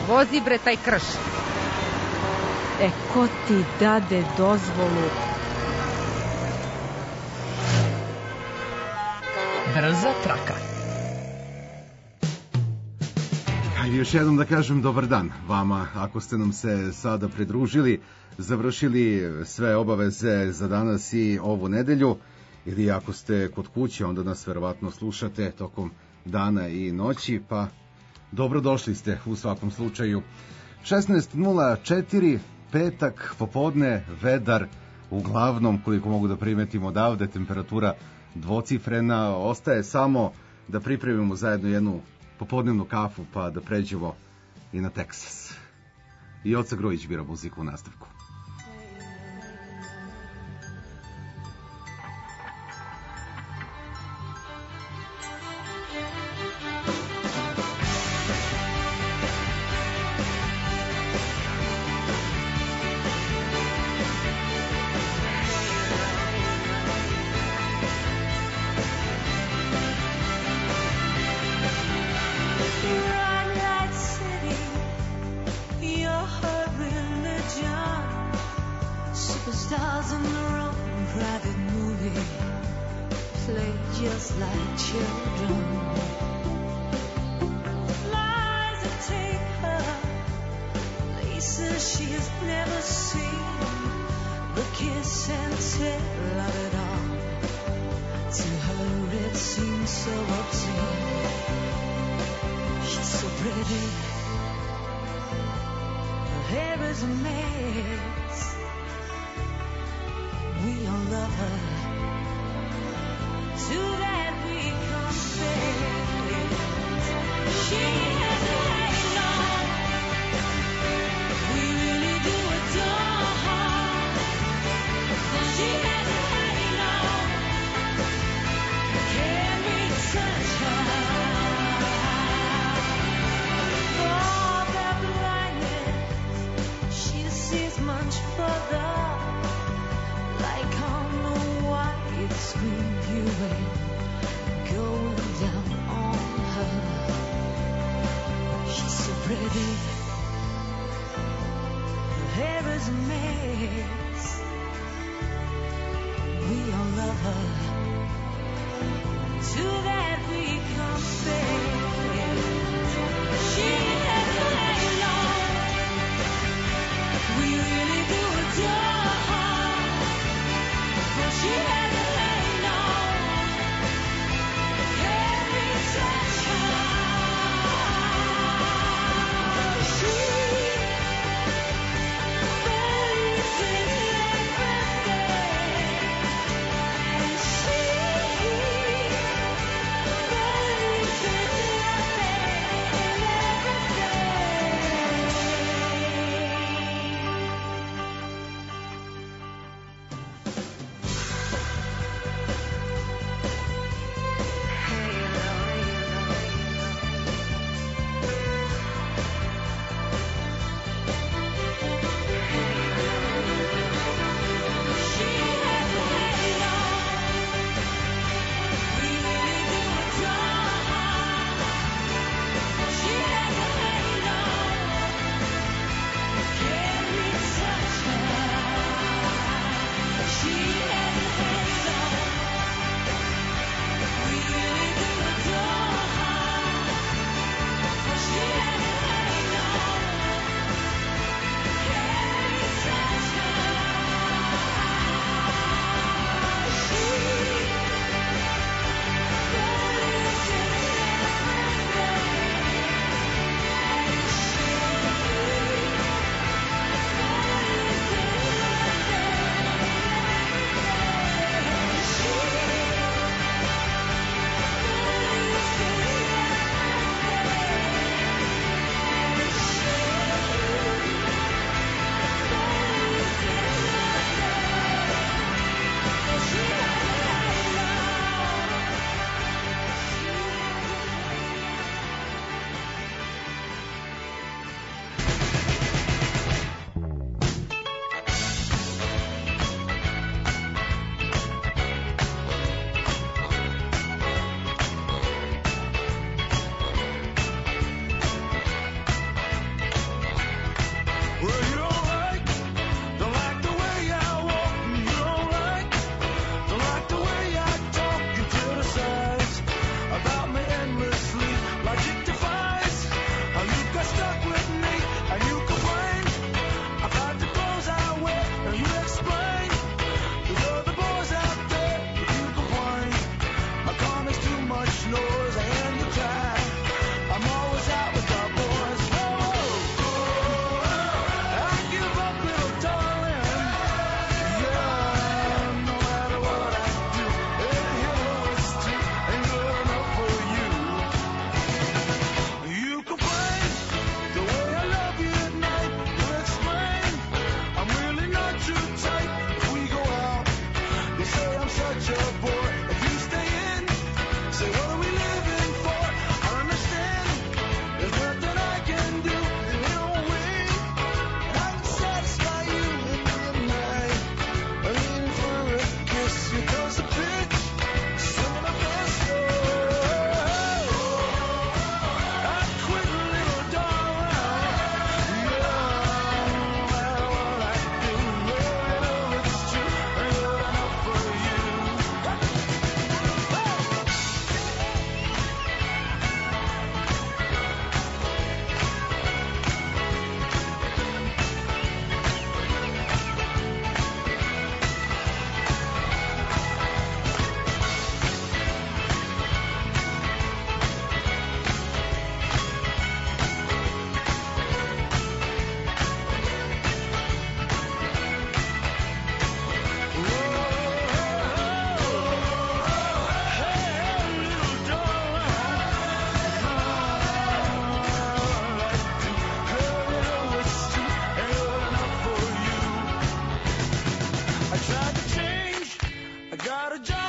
Vozi bre taj krš. Ko ti dade dozvolu? Brza traka. Još jednom da kažem dobar dan vama, ako ste nam se sada pridružili, završili sve obaveze za danas i ovu nedelju, ili ako ste kod kuće, onda nas verovatno slušate tokom dana i noći, pa dobrodošli ste u svakom slučaju. 16:04, petak, popodne, vedar, uglavnom, koliko mogu da primetim odavde, temperatura dvocifrena, ostaje samo da pripremimo zajedno jednu popodnevnu kafu, pa da pređemo i na Teksas. I Oca Grojić bira muziku u nastavku. Much further, like on the wall.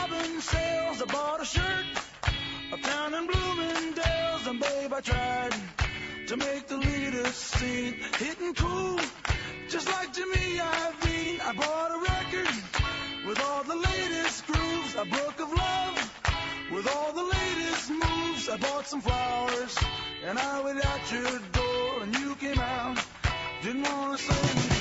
cabin sales. I bought a shirt uptown in Bloomingdale's, and babe, I tried to make the latest scene, hitting cool, just like Jimmy Iovine. I bought a record with all the latest grooves, a book of love with all the latest moves. I bought some flowers, and I waited at your door, and you came out, didn't want to say anything.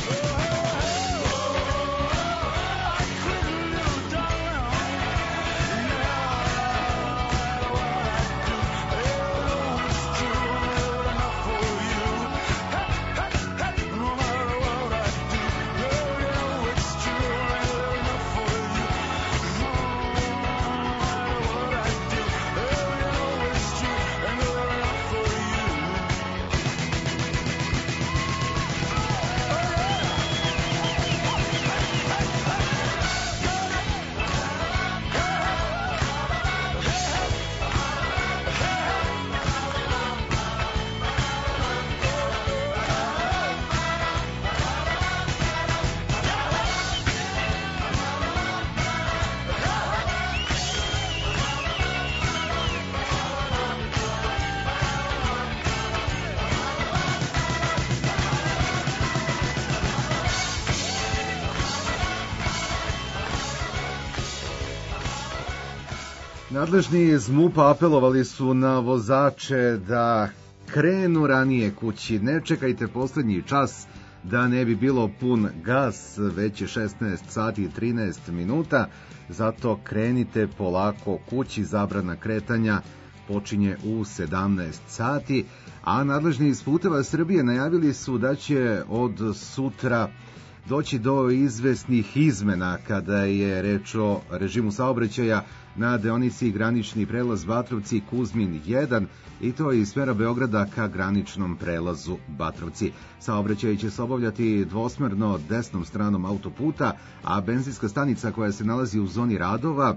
Nadležni iz MUP-a apelovali su na vozače da krenu ranije kući. Ne čekajte poslednji čas da ne bi bilo pun gas, već je 16 sati i 13 minuta, zato krenite polako kući. Zabrana kretanja počinje u 17 sati, a nadležni iz Puteva Srbije najavili su da će od sutra doći do izvesnih izmena kada je reč o režimu saobraćaja na deonici granični prelaz Batrovci Kuzmin 1, i to iz smera Beograda ka graničnom prelazu Batrovci. Saobraćaj će se obavljati dvosmerno desnom stranom autoputa, a benzinska stanica koja se nalazi u zoni radova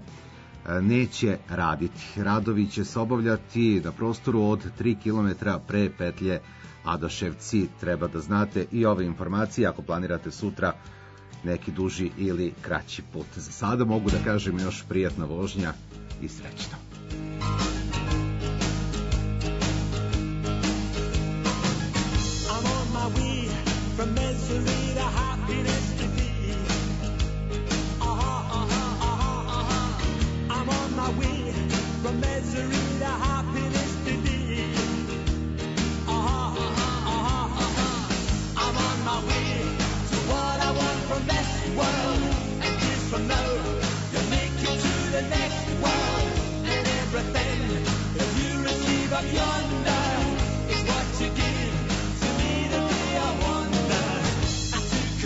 neće raditi. Radovi će se obavljati na prostoru od 3 km pre petlje Adoševci. Treba da znate i ove informacije ako planirate sutra neki duži ili kraći put. Za sada mogu da kažem još prijatna vožnja i srećno. I'm on my way from misery to happiness to be. I'm on my way from misery to happiness to be. I'm on my way to what I want from this world, and years from now you'll make it to the next world, and everything that you receive up yonder is what you give to me the day I wonder. I took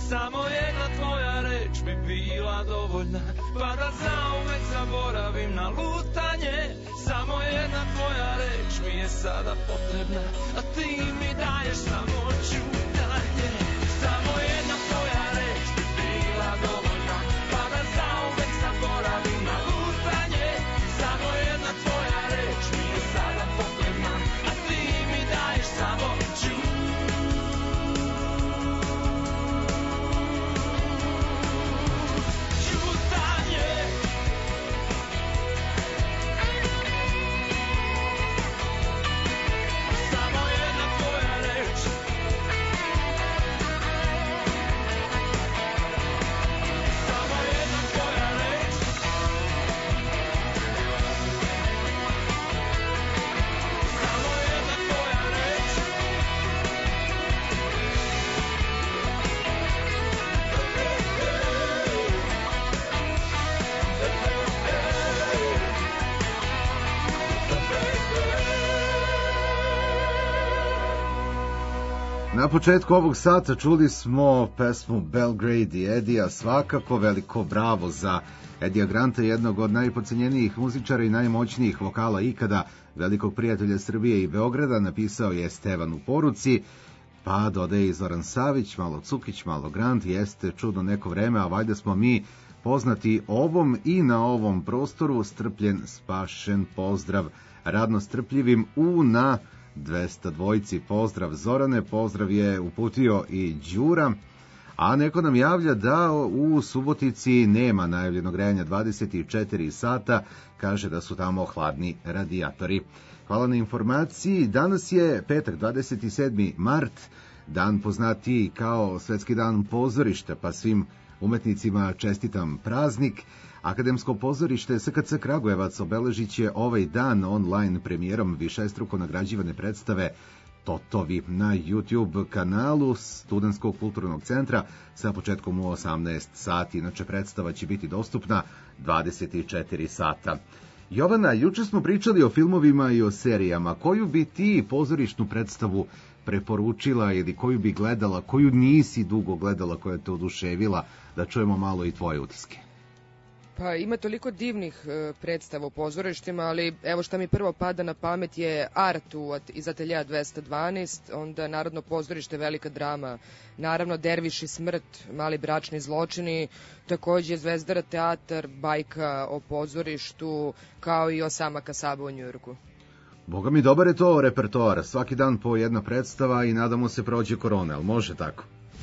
Samo jedna tvoja reč bi bila dovoljna, pa da zauvek zaboravim na lutanje. Samo jedna tvoja reč mi je sada potrebna, a ti mi daješ samo ćutanje. Samo jedna tvoja reč bi bila dovoljna, pa da zauvek zaboravim na lutanje. Samo jedna tvoja reč mi je sada potrebna, a ti mi daješ samo ćutanje. Na početku ovog sata čuli smo pesmu Belgrade i Edija, svakako veliko bravo za Edija Granta, jednog od najpocenjenijih muzičara i najmoćnijih vokala ikada, velikog prijatelja Srbije i Beograda, napisao je Stevan u poruci, pa dodaje i Zoran Savić, malo Cukić, malo Grant, jeste čudno neko vreme, a valjda smo mi poznati ovom i na ovom prostoru, strpljen, spašen, pozdrav radno strpljivim na 202. Pozdrav Zorane, pozdrav je uputio i Đura, a neko nam javlja da u Subotici nema najavljenog grejanja 24 sata, kaže da su tamo hladni radijatori. Hvala na informaciji. Danas je petak, 27. mart, dan poznatiji kao Svetski dan pozorišta, pa svim umetnicima čestitam praznik. Akademsko pozorište SKC Kragujevac obeležit će ovaj dan online premijerom višestruko nagrađivane predstave Totovi na YouTube kanalu Studentskog kulturnog centra sa početkom u 18 sati. Inače, predstava će biti dostupna 24 sata. Jovana, juče smo pričali o filmovima i o serijama. Koju bi ti pozorišnu predstavu preporučila ili koju bi gledala, koju nisi dugo gledala, koja te oduševila, da čujemo malo i tvoje utiske? Pa ima toliko divnih predstava u pozorištima, ali evo šta mi prvo pada na pamet je Art iz Ateljeja 212, onda Narodno pozorište, velika drama, naravno Derviš i smrt, Mali bračni zločini, takođe Zvezdara teatar, bajka o pozorištu, kao i Osama Kasaba u Njujorku. Boga mi, dobar je to repertoar, svaki dan po jedna predstava i nadamo se prođe korona, ali može tako?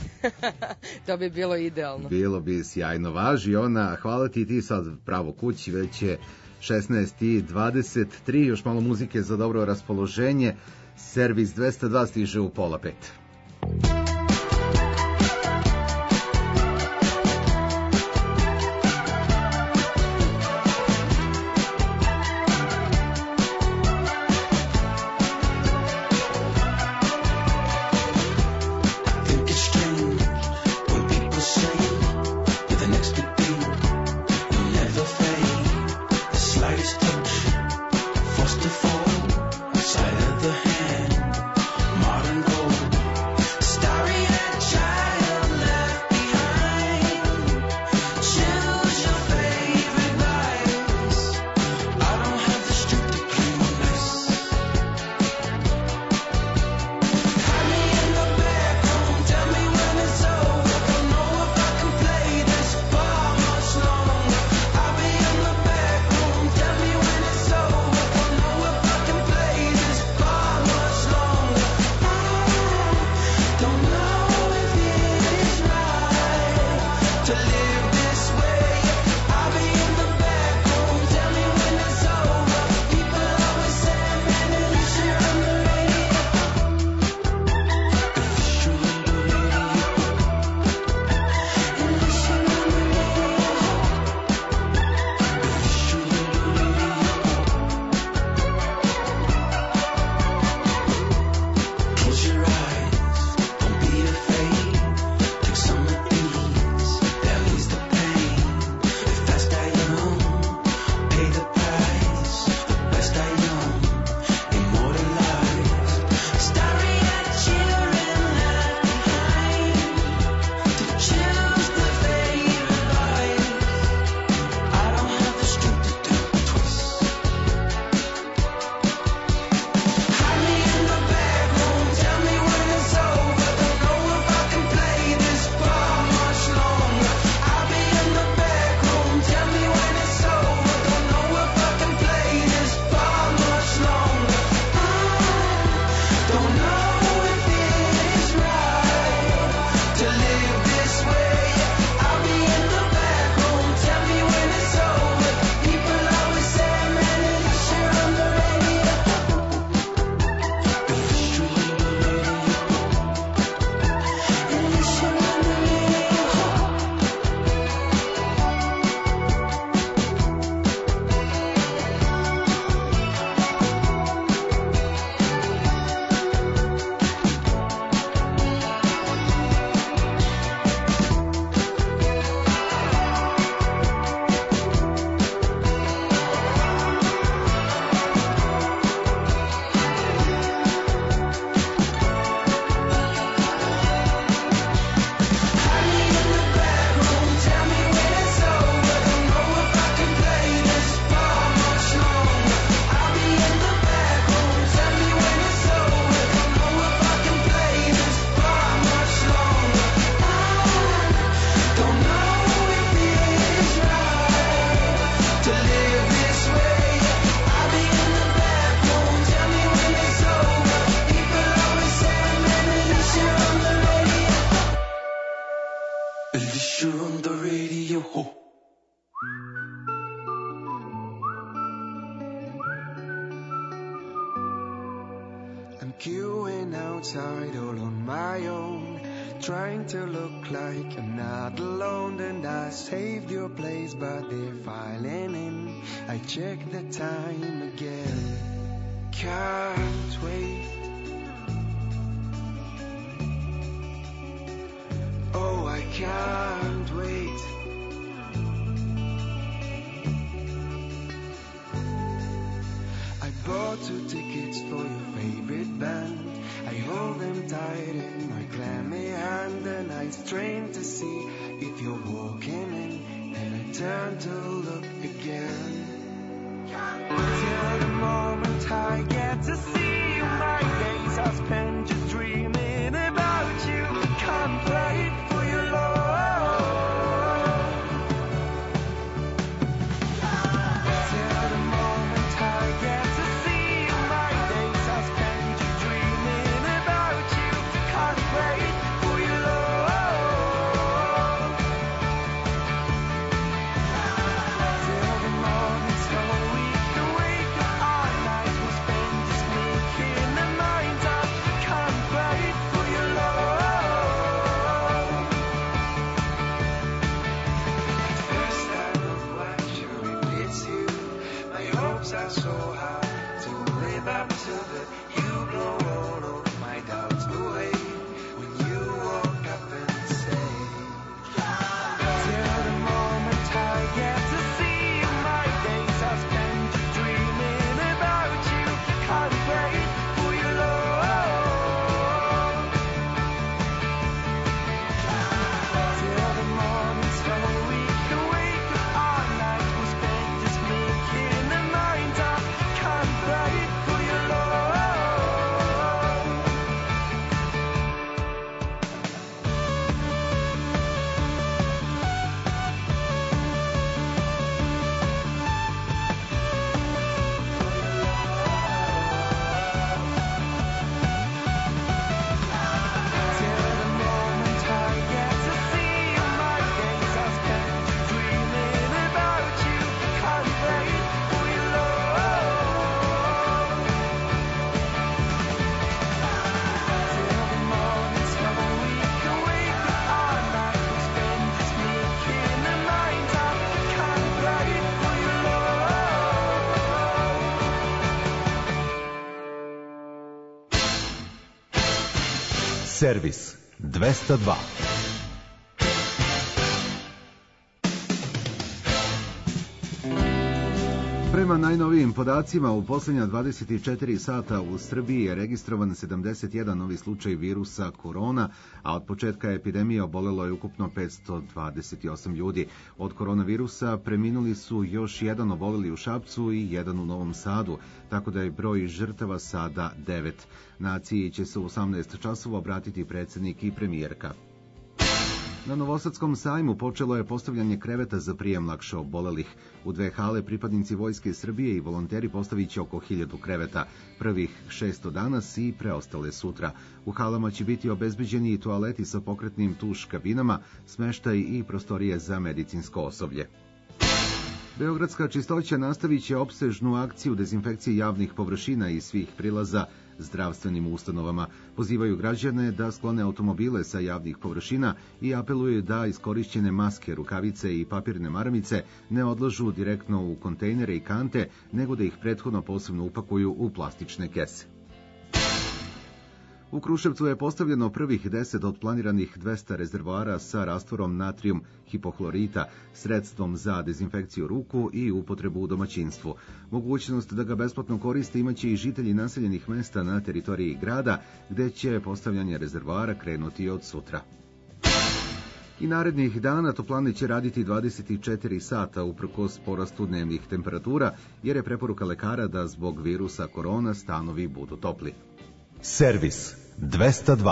To bi bilo idealno. Bilo bi sjajno. Važi ona, hvala ti sad pravo kući, već je 16:23, još malo muzike za dobro raspoloženje. Servis 202 stiže u 4:30. Start Alicia on the radio. I'm queuing outside all on my own, trying to look like I'm not alone. And I saved your place, but they're filing in. I check the time again. Can't wait. Oh, I can't wait. I bought 2 tickets for your favorite band. I hold them tight in my clammy hand, and I strain to see if you're walking in. Then I turn to look again. Till the moment I get to see you, my days are spent just dreaming about you. Can't wait for your love. Till the moment I get to see you, my days are spent just dreaming about you. Can't wait for your love. Till the moment so we can wake up all night, we'll spend just making the minds up. Can't wait for your love. First I was not sure if it's you. My hopes are so high to live up to the you blow all of my doubts away when you walk up and say, till the moment I get to see you, my days are spent just dreaming about you. Can't wait for your love. Till the moment so we can wake up all night, we'll spend just making the minds up. Can't wait for your love. Till the moment I get to see you, my days are spent just dreaming about you. Can't wait for your love. Till the moment so we can wake up all night, we'll spend just making the minds up. Can't wait for your love. Servis 202. Prema najnovijim podacima, u posljednja 24 sata u Srbiji je registrovan 71 novi slučaj virusa korona, a od početka epidemije obolelo je ukupno 528 ljudi. Od koronavirusa preminuli su još jedan oboleli u Šapcu i jedan u Novom Sadu, tako da je broj žrtava sada 9. Naciji će se u 18 časova obratiti predsjednik i premijerka. Na Novosadskom sajmu počelo je postavljanje kreveta za prijem lakše obolelih. U 2 hale pripadnici Vojske Srbije i volonteri postavit će oko 1000 kreveta. Prvih 600 danas i preostale sutra. U halama će biti obezbeđeni i toaleti sa pokretnim tuš kabinama, smeštaj i prostorije za medicinsko osoblje. Beogradska čistoća nastavit će opsežnu akciju dezinfekcije javnih površina i svih prilaza zdravstvenim ustanovama. Pozivaju građane da sklone automobile sa javnih površina i apeluju da iskorišćene maske, rukavice i papirne maramice ne odlažu direktno u kontejnere i kante, nego da ih prethodno posebno upakuju u plastične kese. U Kruševcu je postavljeno prvih 10 od planiranih 200 rezervoara sa rastvorom natrijum hipohlorita, sredstvom za dezinfekciju ruku i upotrebu u domaćinstvu. Mogućnost da ga besplatno koriste imaće i žitelji naseljenih mesta na teritoriji grada, gde će postavljanje rezervoara krenuti od sutra. I narednih dana toplane će raditi 24 sata uprkos porastu dnevnih temperatura, jer je preporuka lekara da zbog virusa korona stanovi budu topli. Servis 202.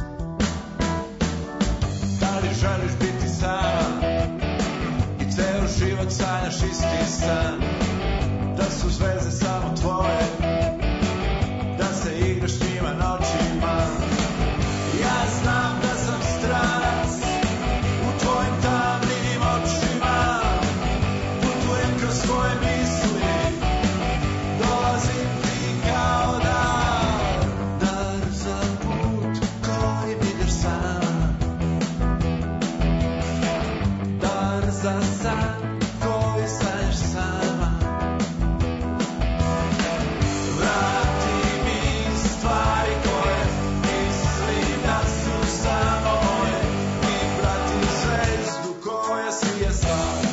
Da li želiš biti sama i ceo život sanjaš isti san, da su zvezde samo tvoje, da se igraš njima noćima. Ja znam da sam stranac u tvojim tamnim očima, putujem kroz svoje misli, dolazim ti kao dar, dar za put kojim ideš sama, dar za san koji sanjaš sama. Vrati mi stvari koje mislim da su samo moje i prati zvezdu koja si je sad.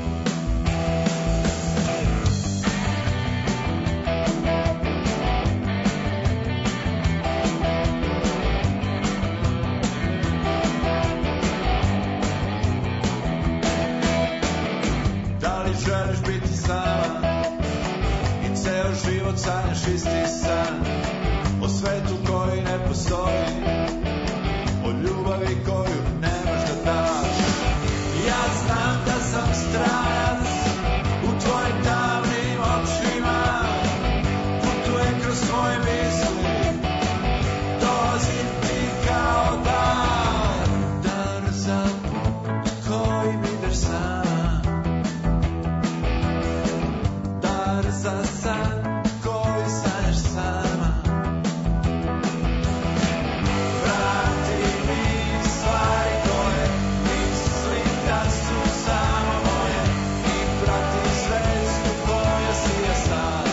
Da li želiš biti sama i ceo život sanjaš isti san, o svetu koji ne postoji, o ljubavi koju nemaš da daš. Ja znam da sam stranac u tvojim tamnim očima, putujem kroz svoje misli, dolazim ti kao dar, dar za put kojim ideš sama, dar za san koji sanjaš sama. Vrati mi stvari koje mislim da su samo moje i prati zvezdu koja si je sad.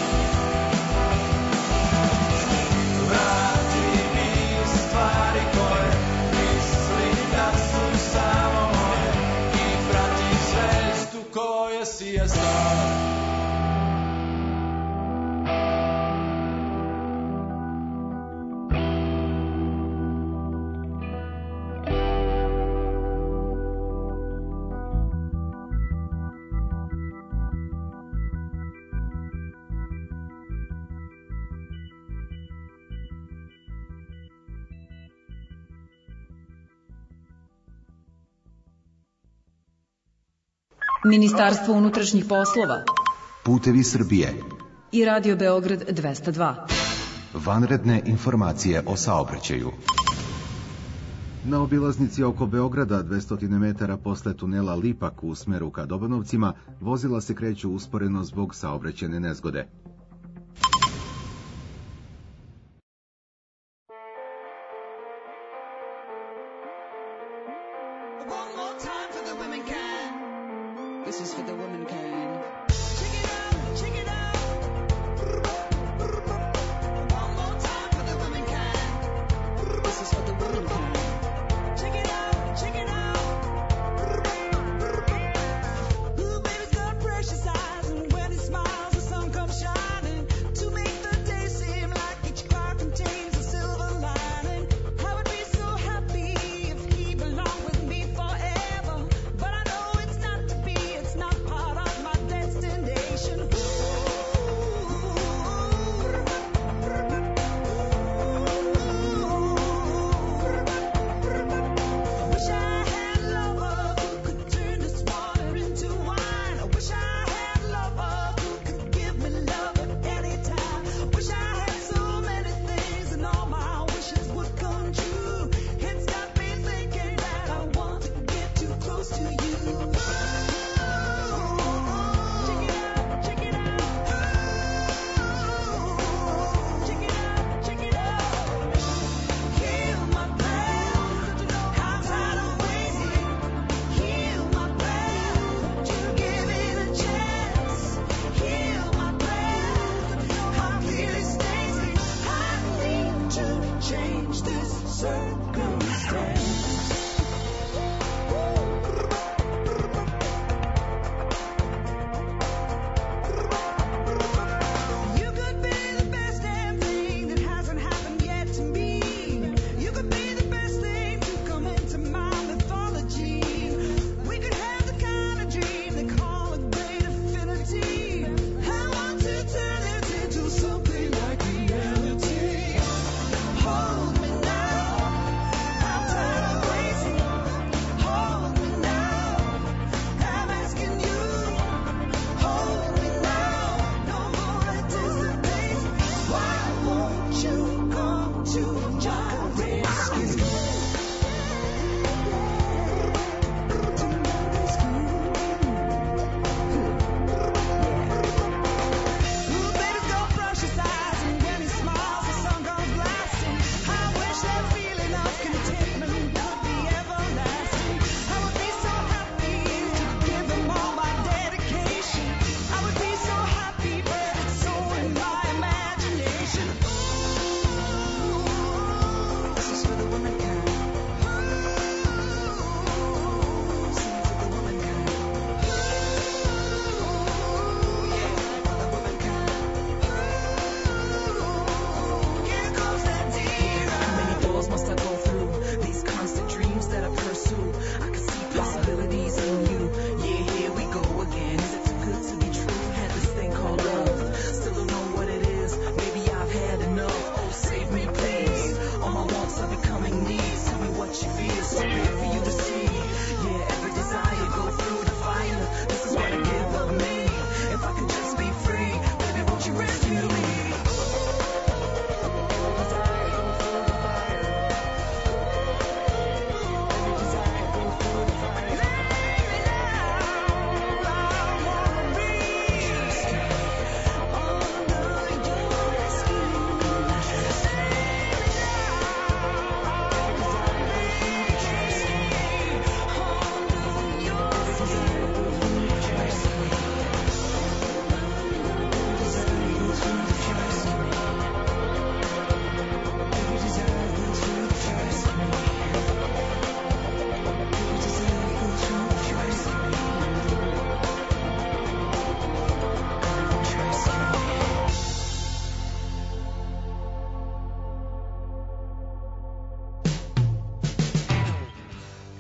Vrati mi stvari koje mislim da su samo moje i prati zvezdu koja si je sad. Ministarstvo unutrašnjih poslova Putevi Srbije. i Radio Beograd 202. Vanredne informacije o saobraćaju. Na obilaznici oko Beograda, 200 metara posle tunela Lipak u smeru ka Dobanovcima, vozila se kreću usporeno zbog saobraćajne nezgode. One more time for the women can. This is for the woman can. Check it out, check it out. One more time for the women can. This is for the woman can. Check it out, check it out. Ooh, baby's got precious eyes, and when he smiles, the sun comes shining to make the day seem like each cloud contains a silver lining. I would be so happy if he belonged with me forever, but I know it's not to be. It's not part of my destiny.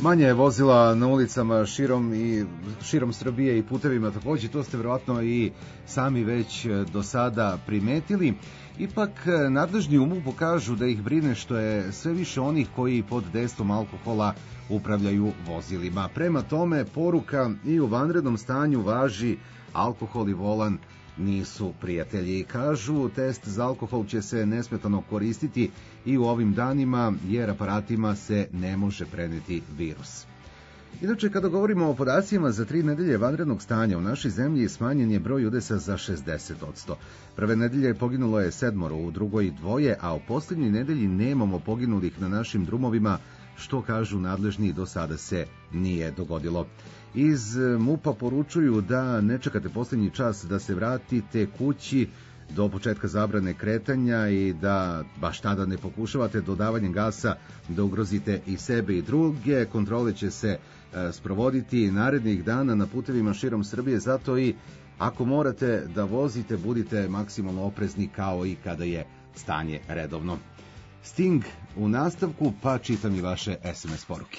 Manje je vozila na ulicama širom Srbije i putevima takođe, to ste verovatno i sami već do sada primetili. Ipak, nadležni u MUP-u kažu da ih brine što je sve više onih koji pod dejstvom alkohola upravljaju vozilima. Prema tome, poruka i u vanrednom stanju važi: alkohol i volan nisu prijatelji. Kažu, test za alkohol će se nesmetano koristiti i u ovim danima, jer aparatima se ne može preneti virus. Inače, kada govorimo o podacima za 3 nedelje vanrednog stanja, u našoj zemlji smanjen je broj udesa za 60%. Prve nedelje poginulo je 7, u drugoj 2, a u posljednjoj nedelji nemamo poginulih na našim drumovima, što kažu nadležni, do sada se nije dogodilo. Iz MUP-a poručuju da ne čekate posljednji čas da se vratite kući do početka zabrane kretanja i da baš tada ne pokušavate dodavanjem gasa da ugrozite i sebe i druge. Kontrole će se sprovoditi narednih dana na putevima širom Srbije, zato i ako morate da vozite, budite maksimalno oprezni kao i kada je stanje redovno. Sting u nastavku, pa čitam i vaše SMS poruke.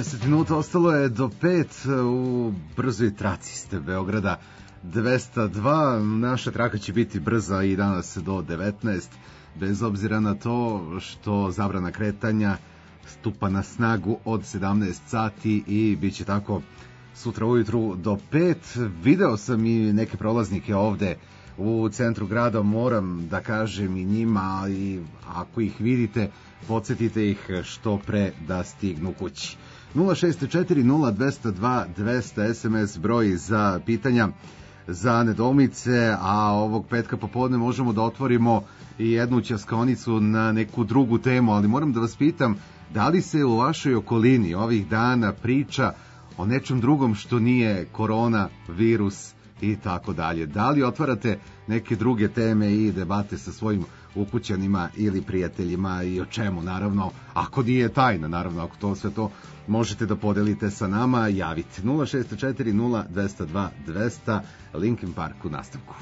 10 minuta ostalo je do 5 u brzoj traci ste Beograda 202. Naša traka će biti brza i danas do 19, bez obzira na to što zabrana kretanja stupa na snagu od 17 sati i bit će tako sutra ujutru do 5. Video sam i neke prolaznike ovde u centru grada, moram da kažem i njima, i ako ih vidite, podsjetite ih što pre da stignu kući. 064-0202-200 SMS broj za pitanja, za nedoumice, a ovog petka popodne možemo da otvorimo i jednu ćaskonicu na neku drugu temu, ali moram da vas pitam, da li se u vašoj okolini ovih dana priča o nečem drugom što nije korona, virus i tako dalje? Da li otvarate neke druge teme i debate sa svojim ukućanima ili prijateljima i o čemu, naravno, ako nije tajna, naravno, ako to sve to možete da podelite sa nama, javite 064-0202-200, Linkin Park u nastavku.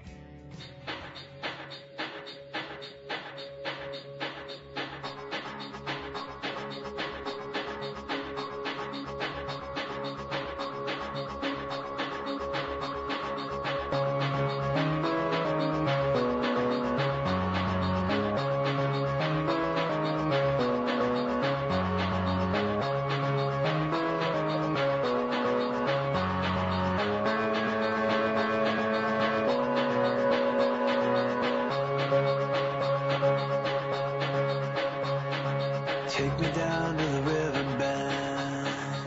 Take me down to the riverbed.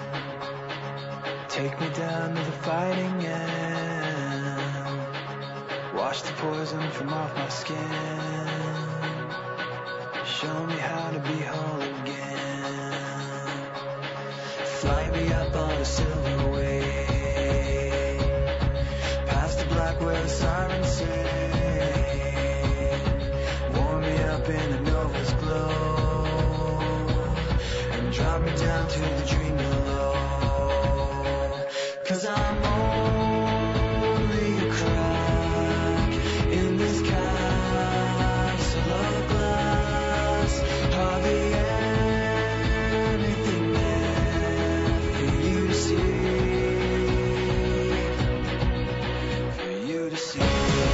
Take me down to the fighting end. Wash the poison from off my skin. Show me how to be whole again. Fly me up on a silver wave. Past the black where the sirens sing. Warm me up in the Nova's glow. Drop me down to the dream below. 'Cause I'm only a crack in this castle of glass. Hardly anything there for you to see. For you to see.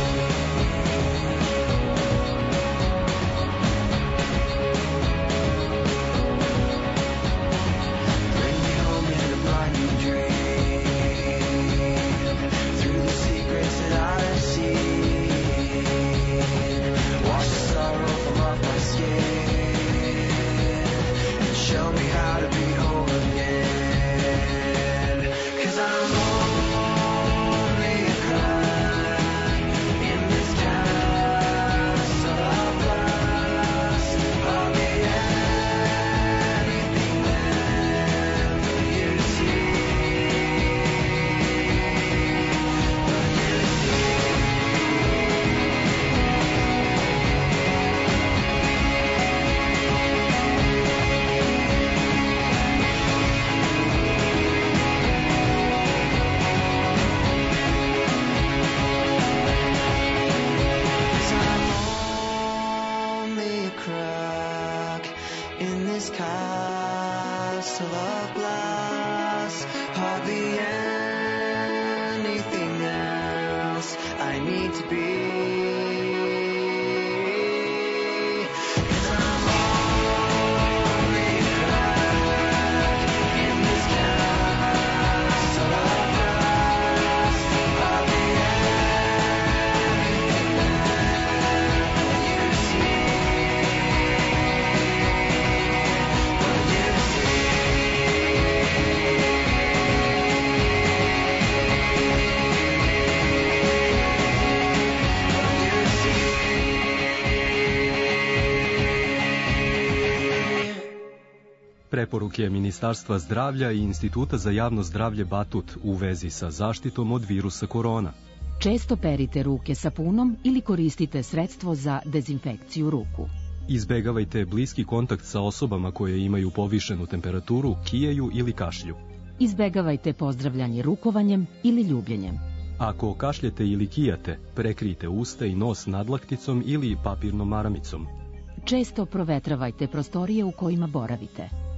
Preporuke Ministarstva zdravlja i Instituta za javno zdravlje Batut u vezi sa zaštitom od virusa korona. Često perite ruke sapunom ili koristite sredstvo za dezinfekciju ruku. Izbegavajte bliski kontakt sa osobama koje imaju povišenu temperaturu, kijeju ili kašlju. Izbegavajte pozdravljanje rukovanjem ili ljubljenjem. Ako kašljete ili kijate, prekrijte usta i nos nadlakticom ili papirnom maramicom. Često provetravajte prostorije u kojima boravite.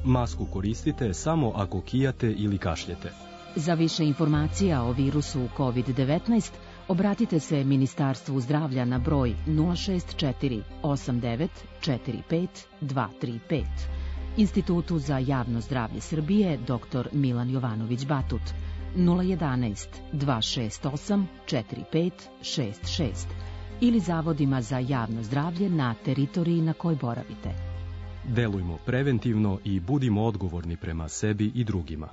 Masku koristite samo ako kijate ili kašljete. Za više informacija o virusu COVID-19 obratite se Ministarstvu zdravlja na broj 064 89 45 235, Institutu za javno zdravlje Srbije dr. Milan Jovanović Batut 011 268 4566 ili zavodima za javno zdravlje na teritoriji na kojoj boravite. Delujmo preventivno i budimo odgovorni prema sebi i drugima.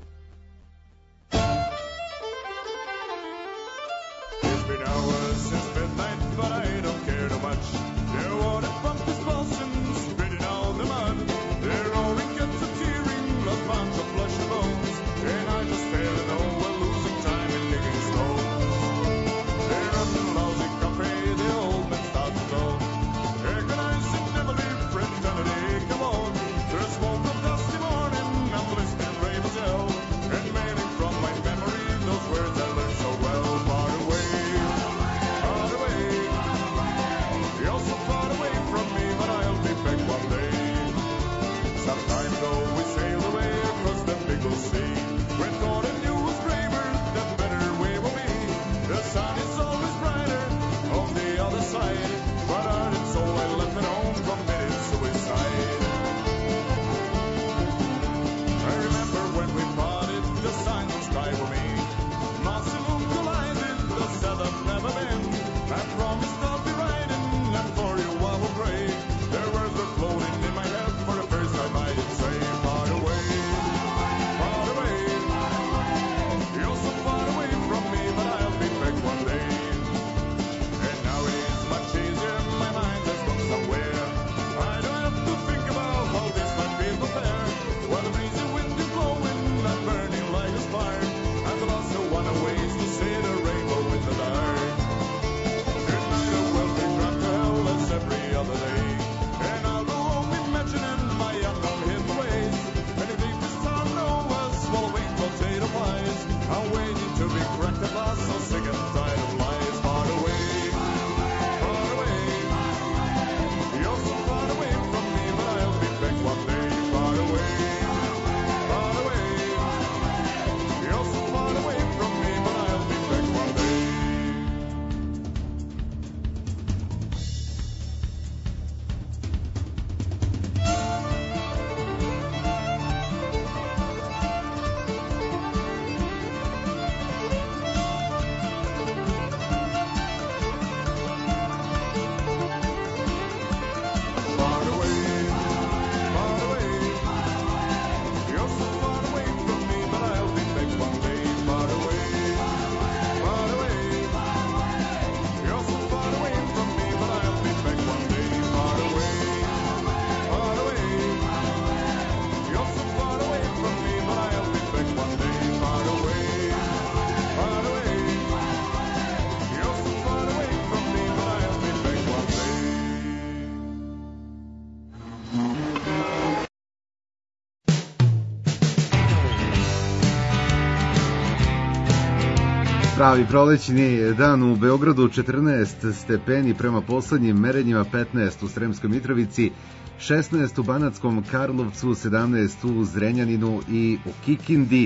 Pravi prolećni dan u Beogradu, 14 stepeni prema poslednjim merenjima, 15 u Sremskoj Mitrovici, 16 u Banatskom Karlovcu, 17 u Zrenjaninu i u Kikindi,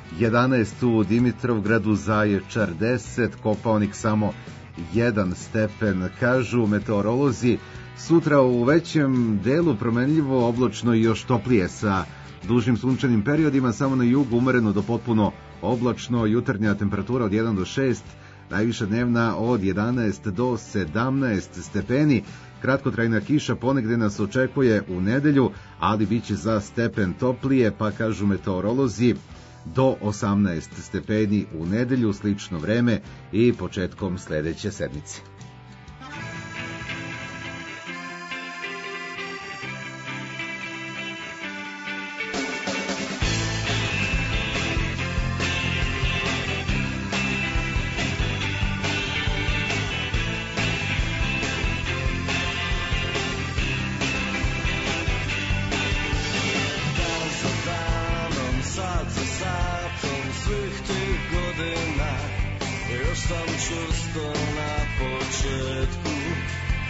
11 u Dimitrovgradu, Zaječar 10, Kopaonik samo 1 stepen, kažu meteorolozi. Sutra u većem delu promenljivo, oblačno i još toplije sa dužim sunčanim periodima, samo na jugu umereno do potpuno oblačno, jutarnja temperatura od 1 do 6, najviša dnevna od 11 do 17 stepeni, kratkotrajna kiša ponegde nas očekuje u nedelju, ali biće za stepen toplije, pa kažu meteorolozi do 18 stepeni u nedelju, slično vreme i početkom sledeće sedmice.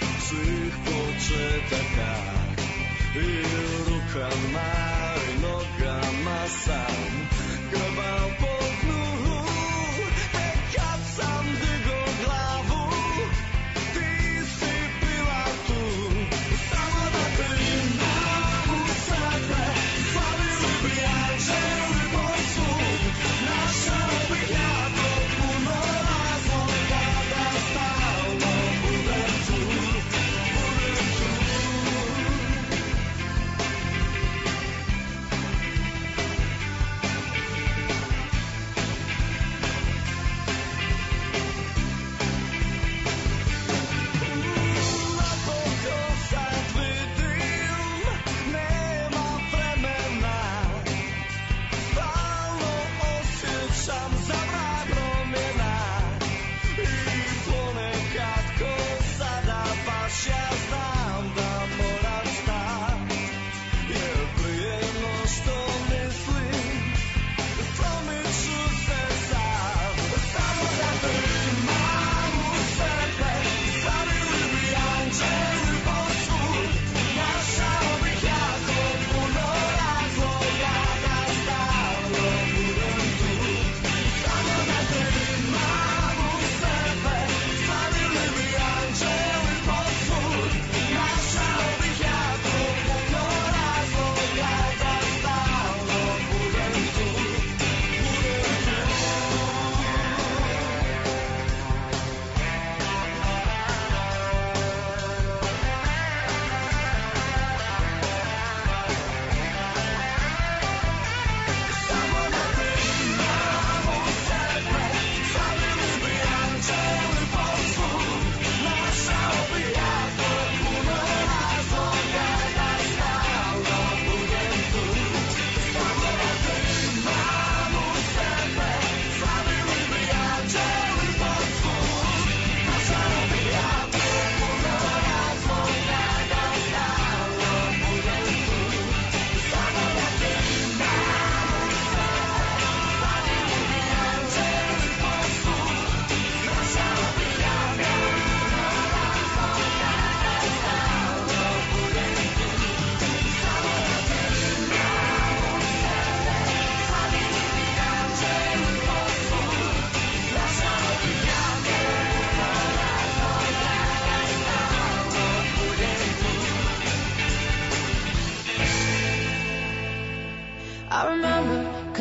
Svih početaka i rukama i nogama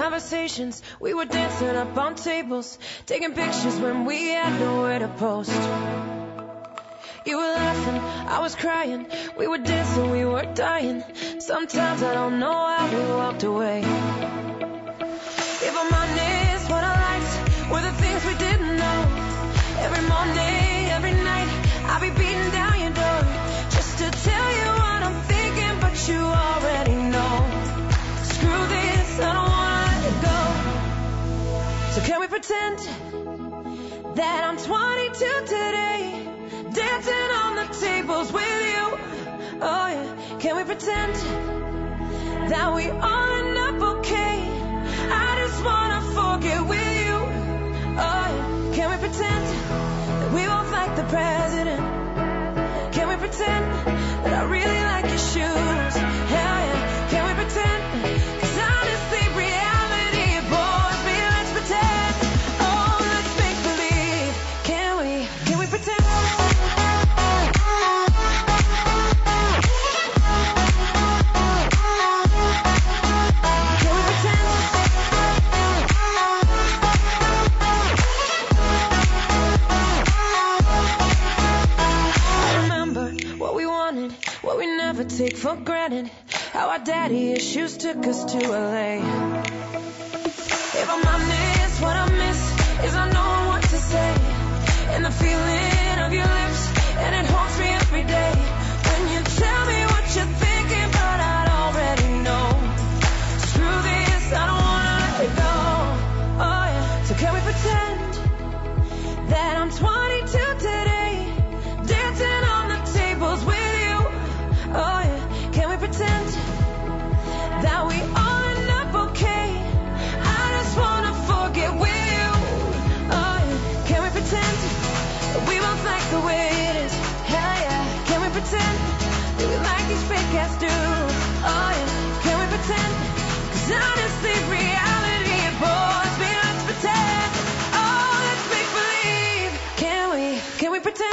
conversations. We were dancing up on tables, taking pictures when we had nowhere to post. You were laughing, I was crying. We were dancing, we were dying. Sometimes I don't know how we walked away. If I'm honest, what I liked were the things we didn't know. Every morning, every night, I'll be beating down your door just to tell you what I'm thinking, but you already know. Screw this, I don't wanna let it go. So can we pretend that I'm 22 today, dancing on the tables with you? Oh yeah, can we pretend that we all end up okay? I just wanna forget with you. Oh yeah, can we pretend that we both like the president? Can we pretend that I really like your shoes? Hell yeah, can we pretend? 'Cause honestly, reality bores me. Let's pretend. Oh, let's make believe. Can we pretend? What we never take for granted, how our daddy issues took us to LA. If I'm honest, what I miss is I know what to say, and the feeling of your lips, and it haunts me every day. When you tell me what you're thinking, but I already know. Screw this, I don't wanna let it go. Oh yeah, so can we pretend that I'm 22 today, dancing on the tables with you? Oh yeah, can we pretend that we all end up okay? I just wanna forget with you. Oh yeah, can we pretend that we both like the way it is? Hell yeah, can we pretend that we like these fake ass dudes? Oh yeah, can we pretend? 'Cause honestly, reality bores me. Let's pretend. Oh, let's make believe. Can we pretend?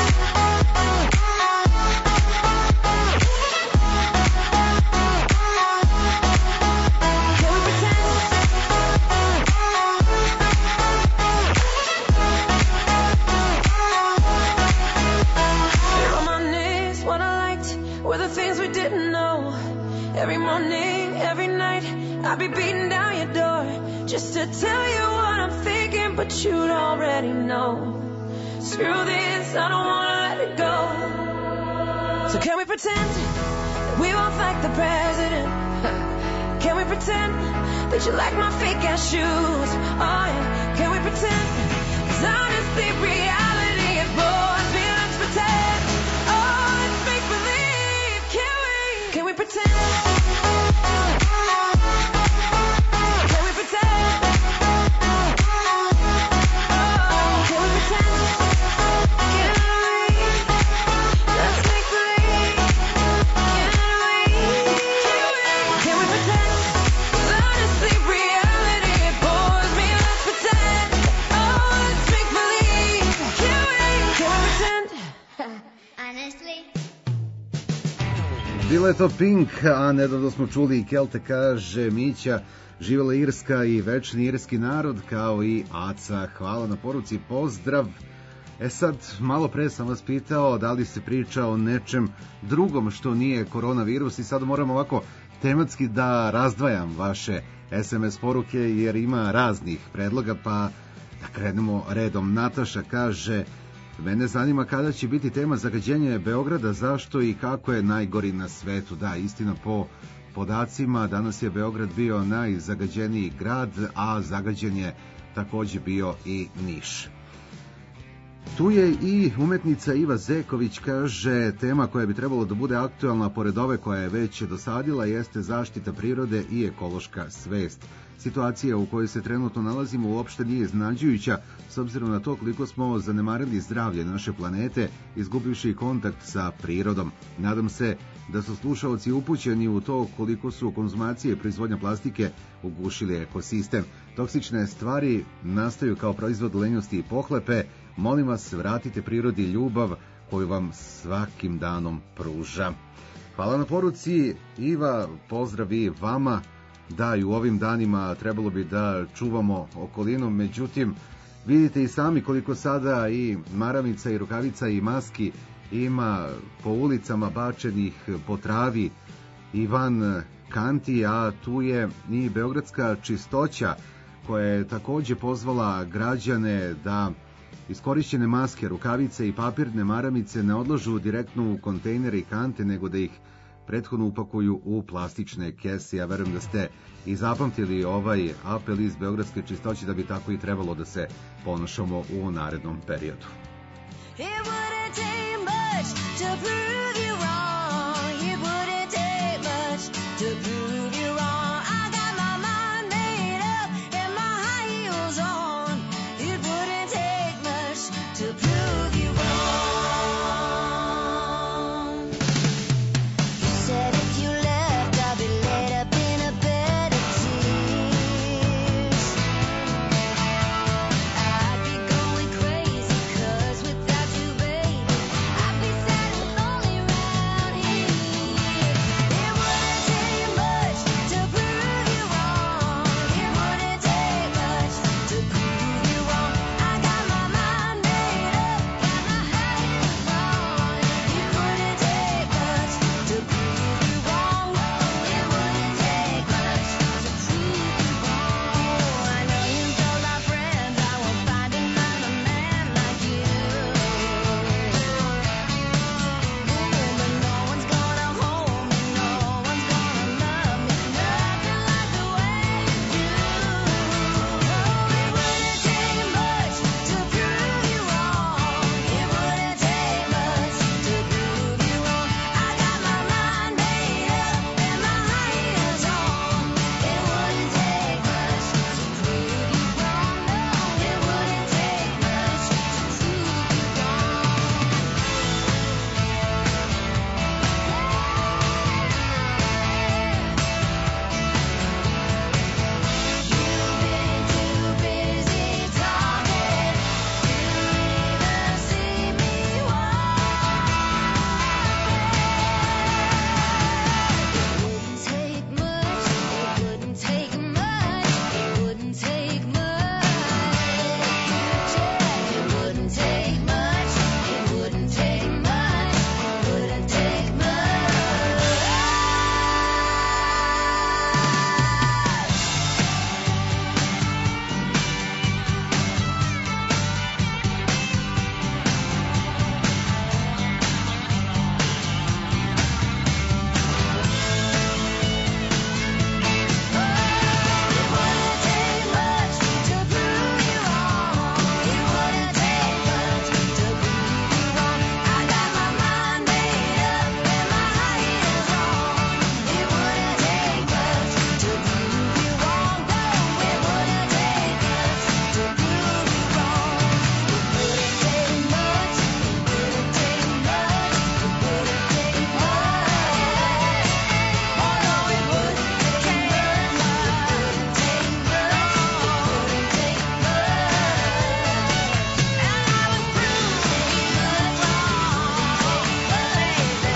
Every morning, every night, I'll be beating down your door just to tell you what I'm thinking, but you'd already know. Screw this, I don't wanna let it go. So can we pretend that we both like the president? Can we pretend that you like my fake ass shoes? Oh yeah, can we pretend? 'Cause honestly, reality it bores me. Let's pretend. Oh, let's make believe. Can we pretend? Bilo je to Pink, a nedavno smo čuli i Kelte, kaže Mića, živjela Irska i večni irski narod, kao i Aca. Hvala na poruci, pozdrav. Sad, malo pre sam vas pitao da li se priča o nečem drugom što nije koronavirus i sad moram ovako tematski da razdvajam vaše SMS poruke jer ima raznih predloga, pa da krenemo redom. Nataša kaže, mene zanima kada će biti tema zagađenje Beograda, zašto i kako je najgori na svetu. Da, istina, po podacima danas je Beograd bio najzagađeniji grad, a zagađen je takođe bio i Niš. Tu je i umetnica Iva Zeković, kaže, tema koja bi trebalo da bude aktuelna pored ove koja je već dosadila jeste zaštita prirode i ekološka svest. Situacija u kojoj se trenutno nalazimo uopšte nije iznenađujuća, s obzirom na to koliko smo zanemarili zdravlje naše planete, izgubivši kontakt sa prirodom. Nadam se da su slušaoci upućeni u to koliko su konzumacije i proizvodnja plastike ugušili ekosistem. Toksične stvari nastaju kao proizvod lenjosti i pohlepe. Molim vas, vratite prirodi ljubav koju vam svakim danom pruža. Hvala na poruci, Iva, pozdrav i vama. Da, i u ovim danima trebalo bi da čuvamo okolinu, međutim, vidite i sami koliko sada i maramica i rukavica i maski ima po ulicama bačenih po travi i van kanti, a tu je i Beogradska čistoća koja je takođe pozvala građane da iskorišćene maske, rukavice i papirne maramice ne odlažu direktno u kontejnere i kante, nego da ih prethodno upakuju u plastične kese. Ja verujem da ste i zapamtili ovaj apel iz Beogradske čistoće, da bi tako i trebalo da se ponašamo u narednom periodu. It wouldn't take much to prove you wrong. It wouldn't take much to prove you wrong. I got my mind made up and my high heels on. It wouldn't take much to prove you wrong. You said if you left, I'd be laid up in a bed of tears. I'd be going crazy 'cause without you, baby, I'd be sad and lonely round here. It wouldn't take much to prove you wrong. It wouldn't take much to prove you wrong. I got my mind made up, got my high heels on. It wouldn't take much to prove you wrong. It wouldn't take much to prove you wrong. I know you told our friends I won't find another man like you. But no one's gonna hold me, no one's gonna love me, nothing like the way you do. Oh, it wouldn't take much to prove you wrong. It wouldn't take much to prove you wrong. I got my mind made up and my high heels on. It wouldn't take much to prove you wrong. No, it wouldn't take much to prove you You've been too busy talking to even see me walking. It wouldn't take much, it wouldn't take much. It wouldn't take much, it wouldn't take much, it wouldn't take much. It wouldn't take much to prove you wrong. It wouldn't take much to prove you wrong. I got my mind made up and my high heels on. It wouldn't take much to prove you wrong. No, it wouldn't take much to prove you wrong. It wouldn't take much. It wouldn't take much. It wouldn't take much. Oh no, it wouldn't take much. It wouldn't take much. It wouldn't take much. And I would prove that you were wrong, baby.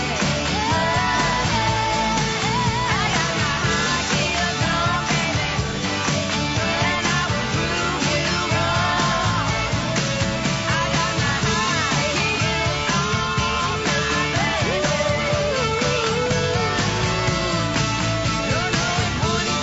I got my high heels on, baby, and I would prove you wrong. I got my high heels on, my baby. No, no, it wouldn't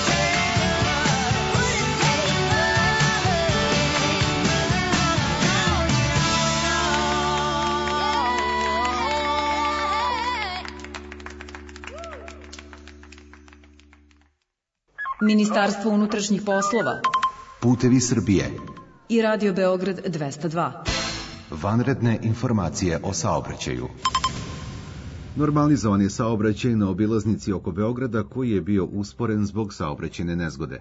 Ministarstvo unutrašnjih poslova Putevi Srbije. i Radio Beograd 202. Vanredne informacije o saobraćaju. Normalizovan je saobraćaj na obilaznici oko Beograda koji je bio usporen zbog saobraćajne nezgode.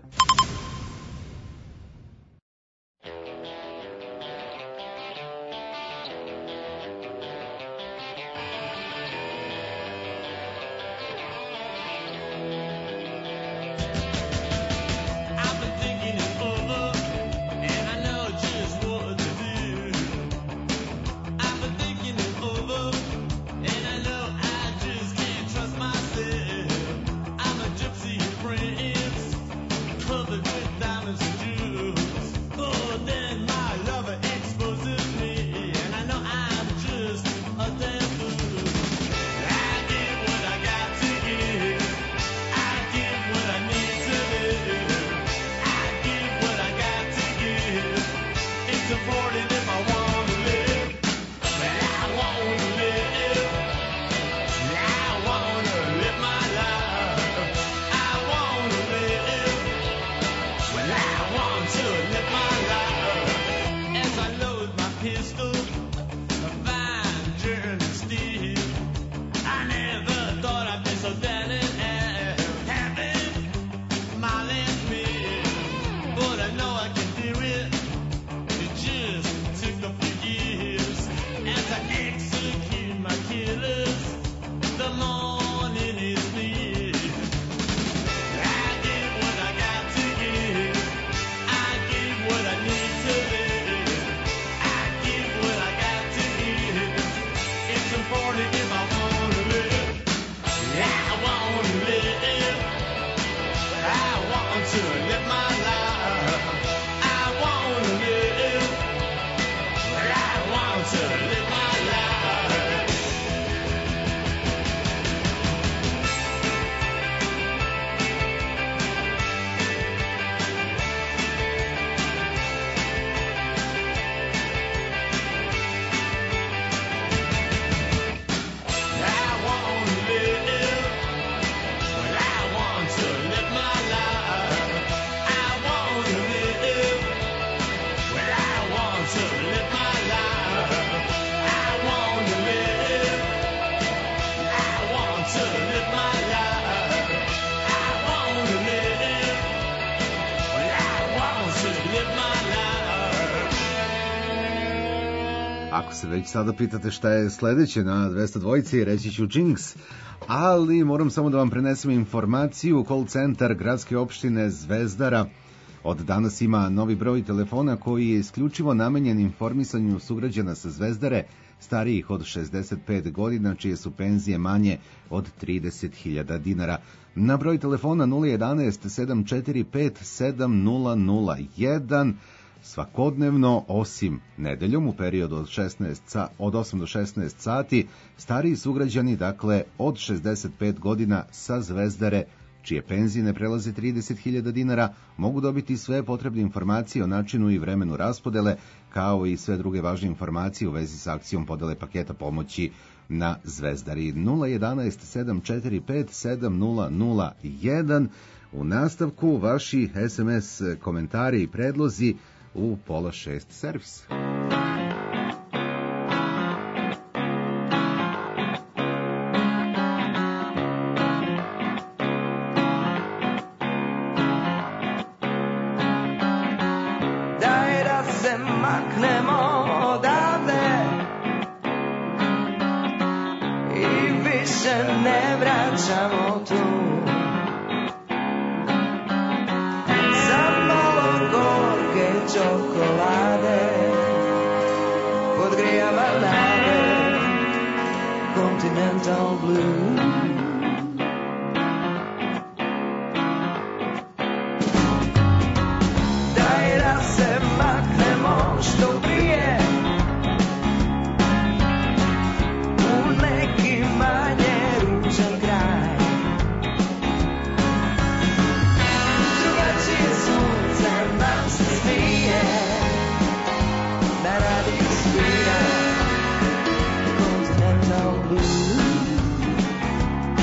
I've been thinking it over, and I know just what to do. I've been thinking it over, and I know I just can't trust myself. I'm a gypsy friend. se već sada pitate šta je sledeće na 202, reći ću Jinx, ali moram samo da vam prenesem informaciju. Call centar gradske opštine Zvezdara od danas ima novi broj telefona koji je isključivo namenjen informisanju sugrađana sa Zvezdare starijih od 65 godina, čije su penzije manje od 30.000 dinara. Na broj telefona 011 745 7001 svakodnevno, osim nedeljom u periodu od 8 do 16 sati, stariji sugrađani, dakle od 65 godina sa Zvezdare, čije penzije ne prelaze 30.000 dinara, mogu dobiti sve potrebne informacije o načinu i vremenu raspodele, kao i sve druge važne informacije u vezi sa akcijom podele paketa pomoći na Zvezdari. 011 745 7001. U nastavku vaši SMS komentari i predlozi u 5:30 servis. Daj da se maknemo odavde i više ne vraćamo tu. Čokolade podgrijava nade Continental Blue. Daj da se maknemo što prije u neki manje ružan kraj. Drugačije sunce nam se smije na radiju svira Continental Blue.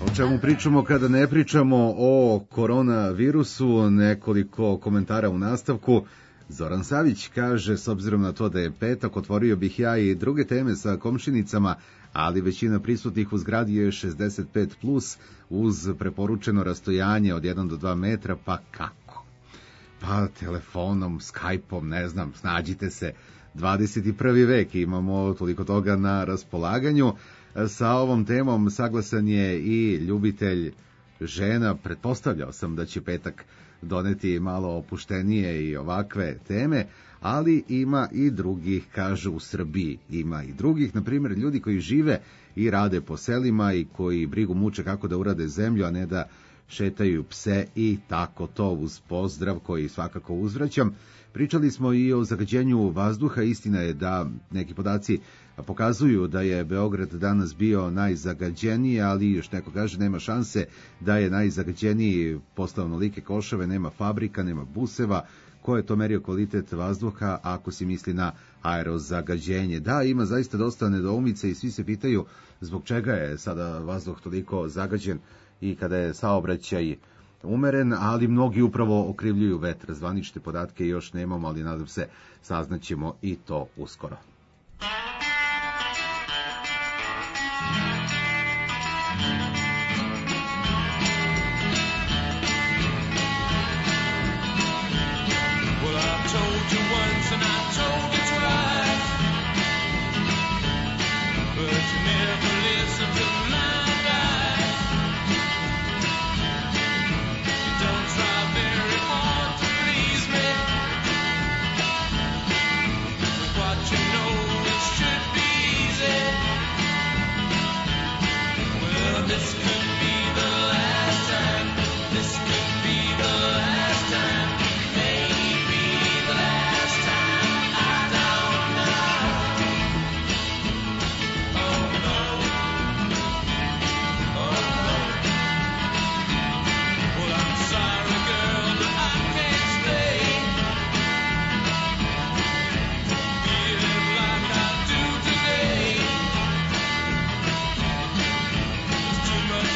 O čemu pričamo kada ne pričamo o koronavirusu? Nekoliko komentara u nastavku. Zoran Savić kaže, s obzirom na to da je petak, otvorio bih ja i druge teme sa komšinicama, ali većina prisutnih u zgradi je 65+, uz preporučeno rastojanje od 1 do 2 metra, pa kako? Pa telefonom, Skype-om, ne znam, snađite se. 21. vek, imamo toliko toga na raspolaganju. Sa ovom temom saglasan je i ljubitelj žena. Pretpostavljao sam da će petak doneti malo opuštenije i ovakve teme, ali ima i drugih, kažu u Srbiji. Ima i drugih, na primjer, ljudi koji žive i rade po selima i koji brigu muče kako da urade zemlju, a ne da šetaju pse i tako to, uz pozdrav koji svakako uzvraćam. Pričali smo i o zagađenju vazduha. Istina je da neki podaci pokazuju da je Beograd danas bio najzagađeniji, ali još neko kaže nema šanse da je najzagađeniji, posle onolike košave, nema fabrika, nema buseva. Ko je to merio kvalitet vazduha ako si misli na aerozagađenje? Da, ima zaista dosta nedoumice i svi se pitaju zbog čega je sada vazduh toliko zagađen i kada je saobraćaj umeren, ali mnogi upravo okrivljuju vetar. Zvanične podatke još nemamo, ali nadam se saznaćemo i to uskoro. Too much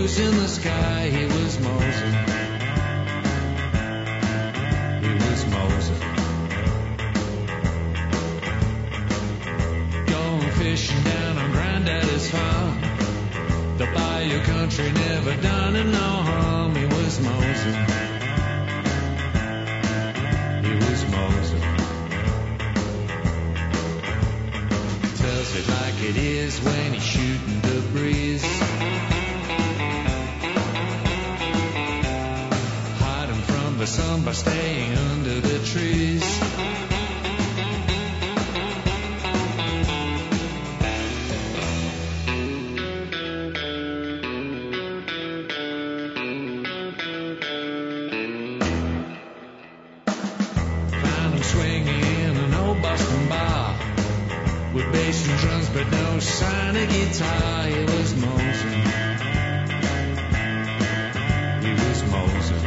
blues in the sky, he was Moses. He was Moses. Going fishing down on Granddaddy's farm. The bayou country never done him no harm. He was Moses. He was Moses. Tells it like it is when he's shooting the breeze. Hiding from the sun by staying under the trees. Bass and drums, but no sign of guitar. He was Moses. He was Moses.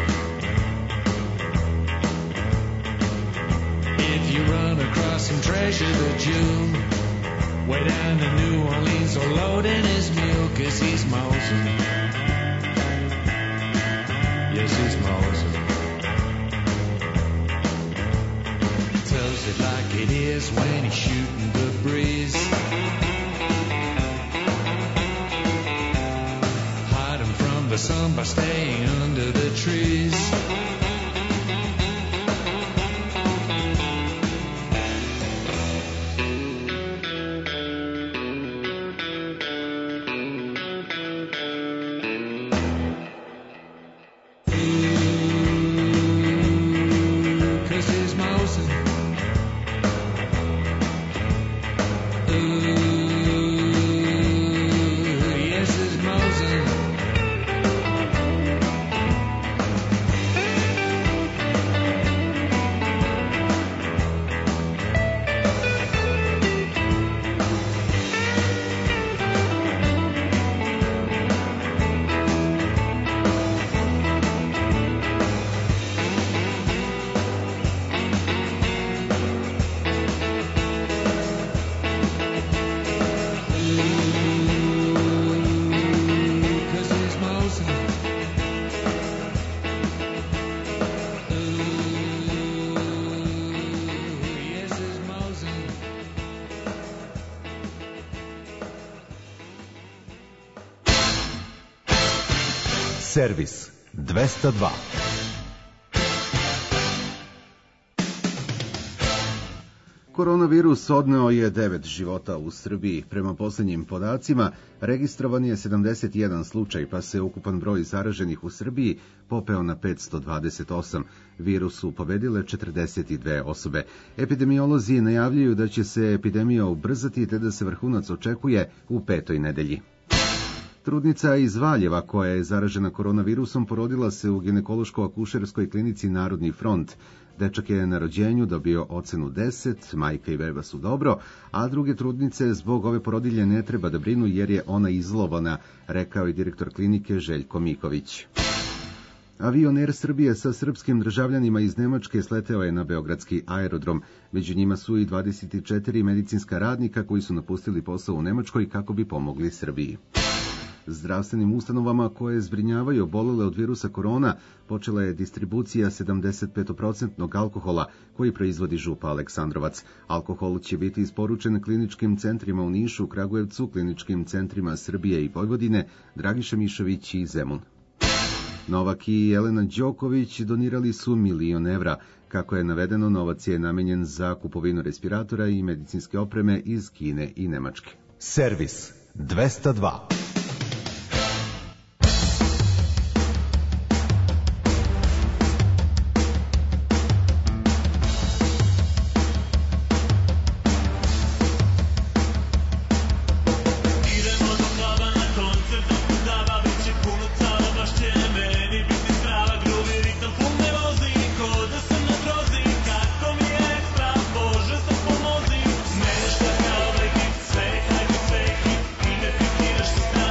If you run across some treasure, the Jew, way down to New Orleans, or loading his mule, 'cause he's Moses. Yes, he's Moses. Tells it like it is when he's shooting the breeze. Hiding from the sun by staying under the trees. Servis 202. Koronavirus odneo je 9 života u Srbiji. Prema posljednjim podacima, registrovan je 71 slučaj, pa se ukupan broj zaraženih u Srbiji popeo na 528. Virus su pobedile 42 osobe. Epidemiolozi najavljuju da će se epidemija ubrzati te da se vrhunac očekuje u 5. nedelji. Trudnica iz Valjeva koja je zaražena koronavirusom porodila se u ginekološko-akušerskoj klinici Narodni front. Dečak je na rođenju dobio ocenu 10, majka i beba su dobro, a druge trudnice zbog ove porodilje ne treba da brinu jer je ona izlovana, rekao je direktor klinike Željko Miković. Avion Air Srbije sa srpskim državljanima iz Nemačke sleteo je na beogradski aerodrom. Među njima su i 24 medicinska radnika koji su napustili posao u Nemačkoj kako bi pomogli Srbiji. Zdravstvenim ustanovama koje zbrinjavaju obolele od virusa korona počela je distribucija 75% alkohola koji proizvodi župa Aleksandrovac. Alkohol će biti isporučen kliničkim centrima u Nišu, Kragujevcu, kliničkim centrima Srbije i Vojvodine, Dragiša Mišović i Zemun. Novak i Jelena Đoković donirali su 1 milion evra. Kako je navedeno, novac je namenjen za kupovinu respiratora i medicinske opreme iz Kine i Nemačke. Servis 202. Smeješ se kao neki sve, hajde sve, identifikiraš se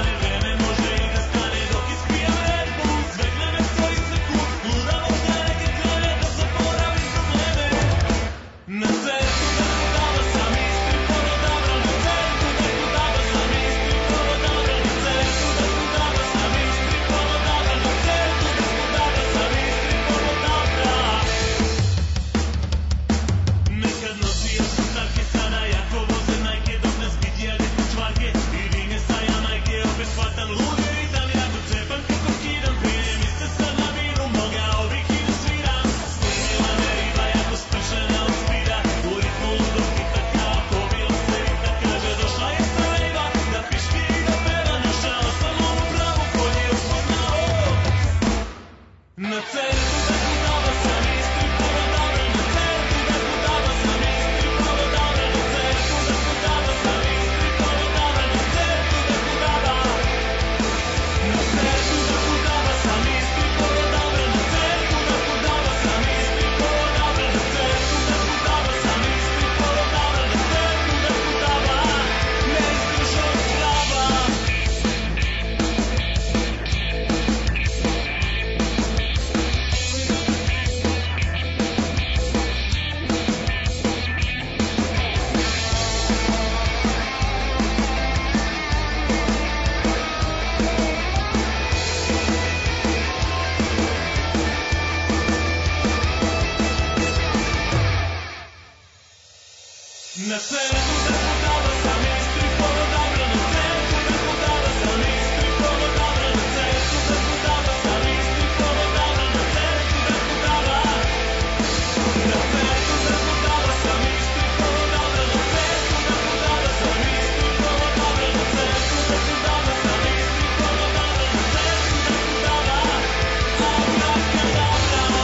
Na centru da podava sam Istri polodabra, na centru da podava sam Istri polodabra, na centru da podava sam Istri polodabra, na centru da podava, na centru da podava sam Istri polodabra, na centru da podava sam Istri polodabra, na centru da podava sam Istri polodabra, na centru da podava, abrakadabra.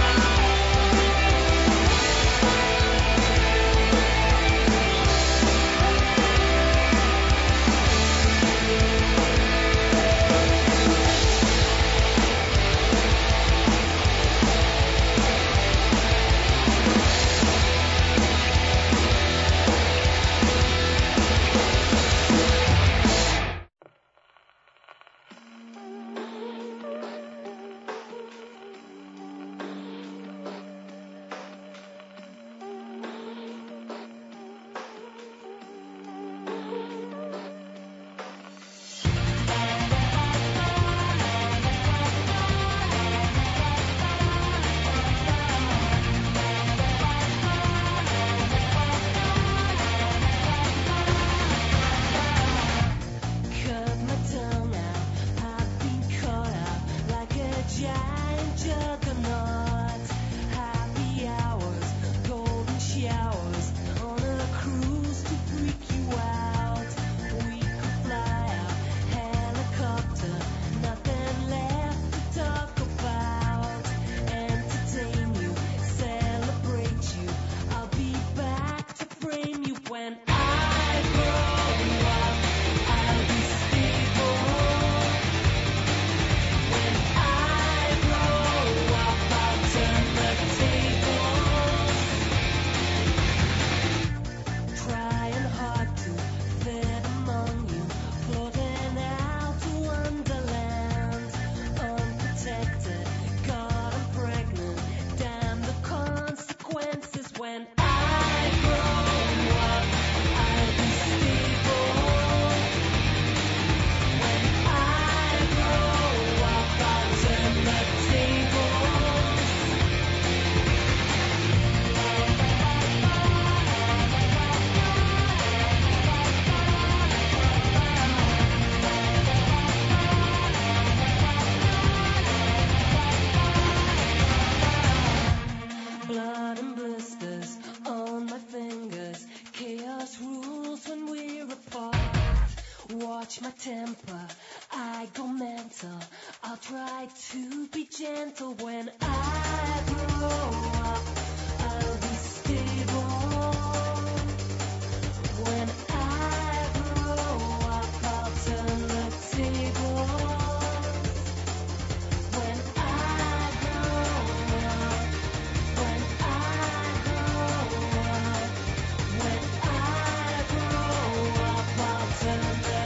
Watch my temper, I go mental. I'll try to be gentle. When I grow up, I'll be stable. When I grow up, I'll turn the tables. When I grow up, when I grow up, when I grow up, I'll turn the tables.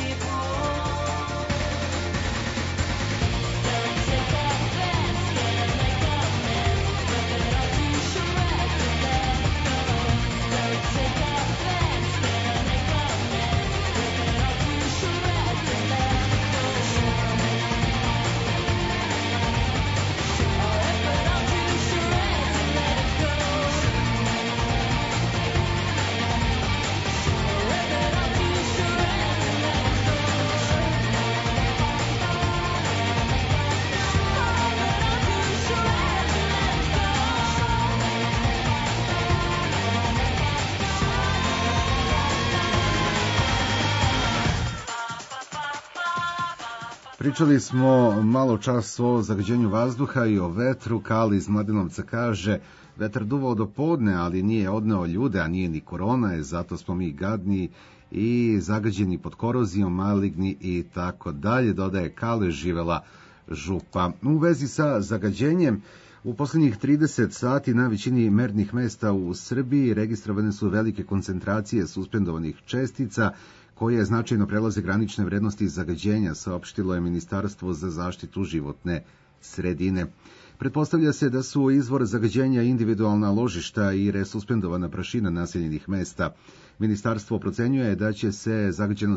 Pričali smo malo čas o zagađenju vazduha i o vetru. Kali iz Mladenovca kaže: vetar duvao do podne, ali nije odneo ljude, a nije ni korona, zato smo mi gadni i zagađeni pod korozijom, maligni i tako dalje, dodaje Kale, živela Župa. U vezi sa zagađenjem, u posljednjih 30 sati na većini mernih mesta u Srbiji registrovane su velike koncentracije suspendovanih čestica koje značajno prelaze granične vrednosti zagađenja, saopštilo je Ministarstvo za zaštitu životne sredine. Pretpostavlja se da su izvor zagađenja individualna ložišta i resuspendovana prašina naseljenih mesta. Ministarstvo procenjuje da će se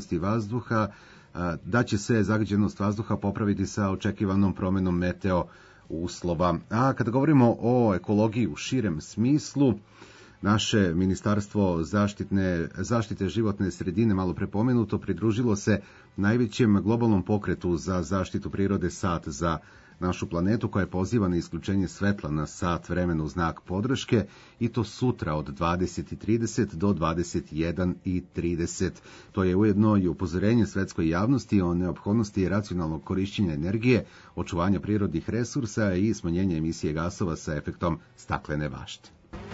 zagađenost vazduha popraviti sa očekivanom promenom meteo uslova. A kada govorimo o ekologiji u širem smislu, Naše ministarstvo zaštite životne sredine, malo prepomenuto, pridružilo se najvećem globalnom pokretu za zaštitu prirode Sat za našu planetu, koja poziva na isključenje svetla na sat vremena u znak podrške, i to sutra od 20:30 do 21:30. To je ujedno i upozorenje svetskoj javnosti o neophodnosti racionalnog korišćenja energije, očuvanja prirodnih resursa i smanjenja emisije gasova sa efektom staklene bašte.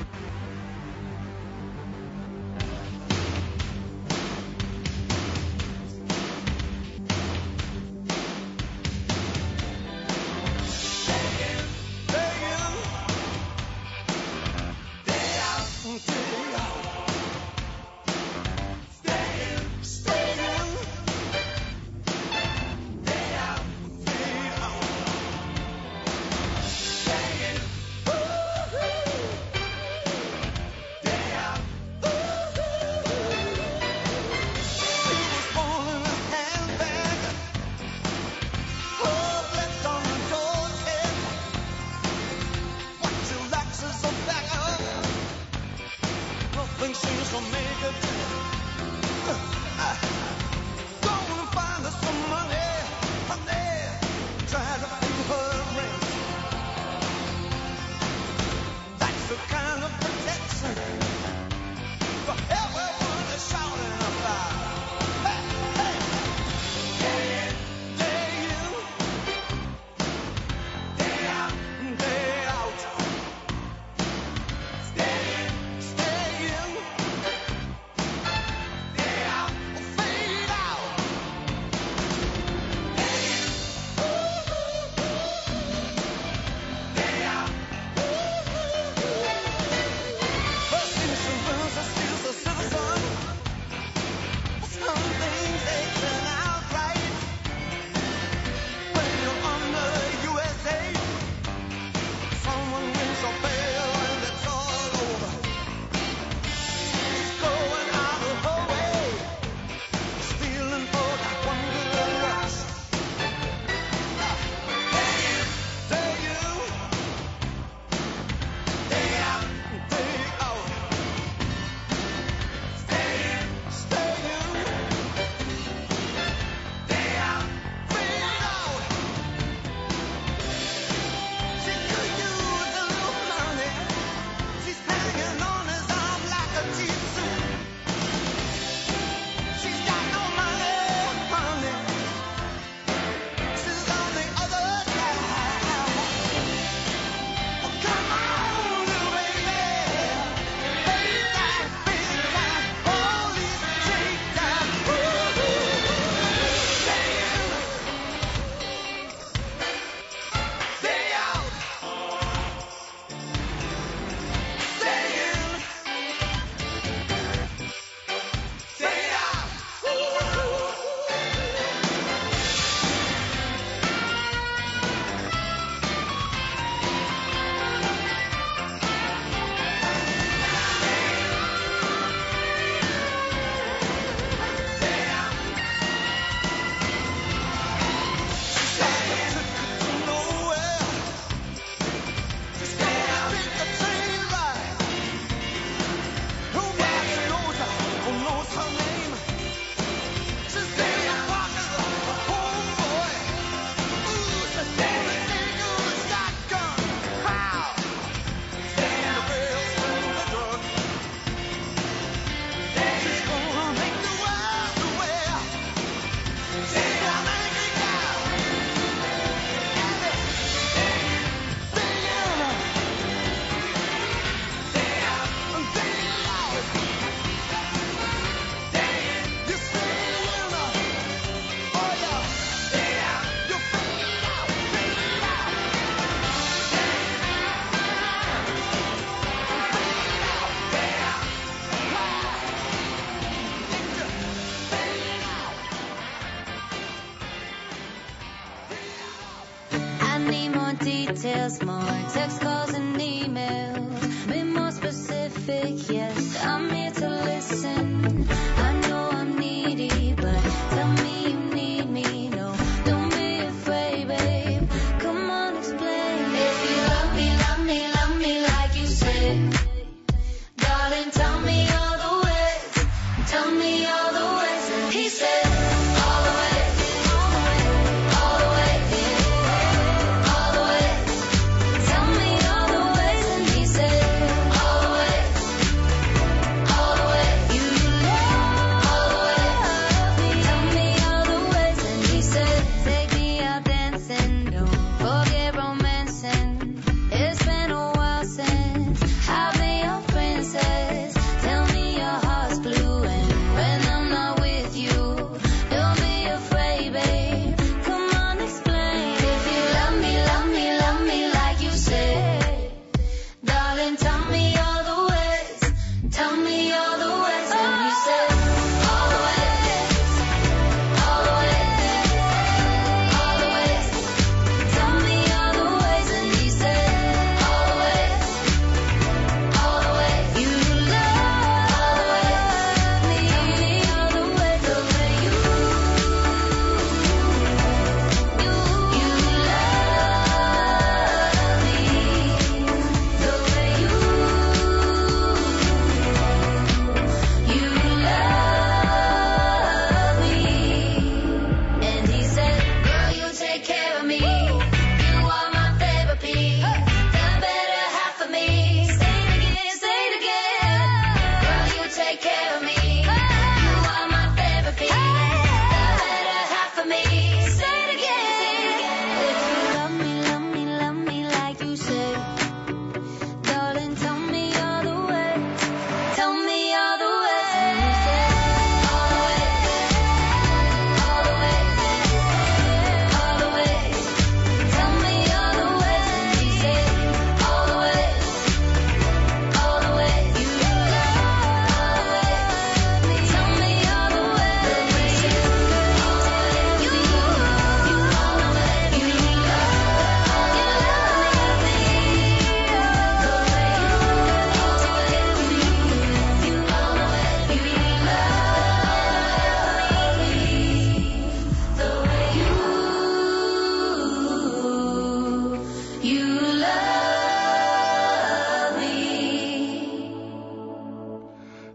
details, more text, calls, and emails. Be more specific, yes, I'm here to listen. I know I'm needy, but tell me you need me. No, don't be afraid, babe. Come on, explain. If you love me, love me, love me like you said. God,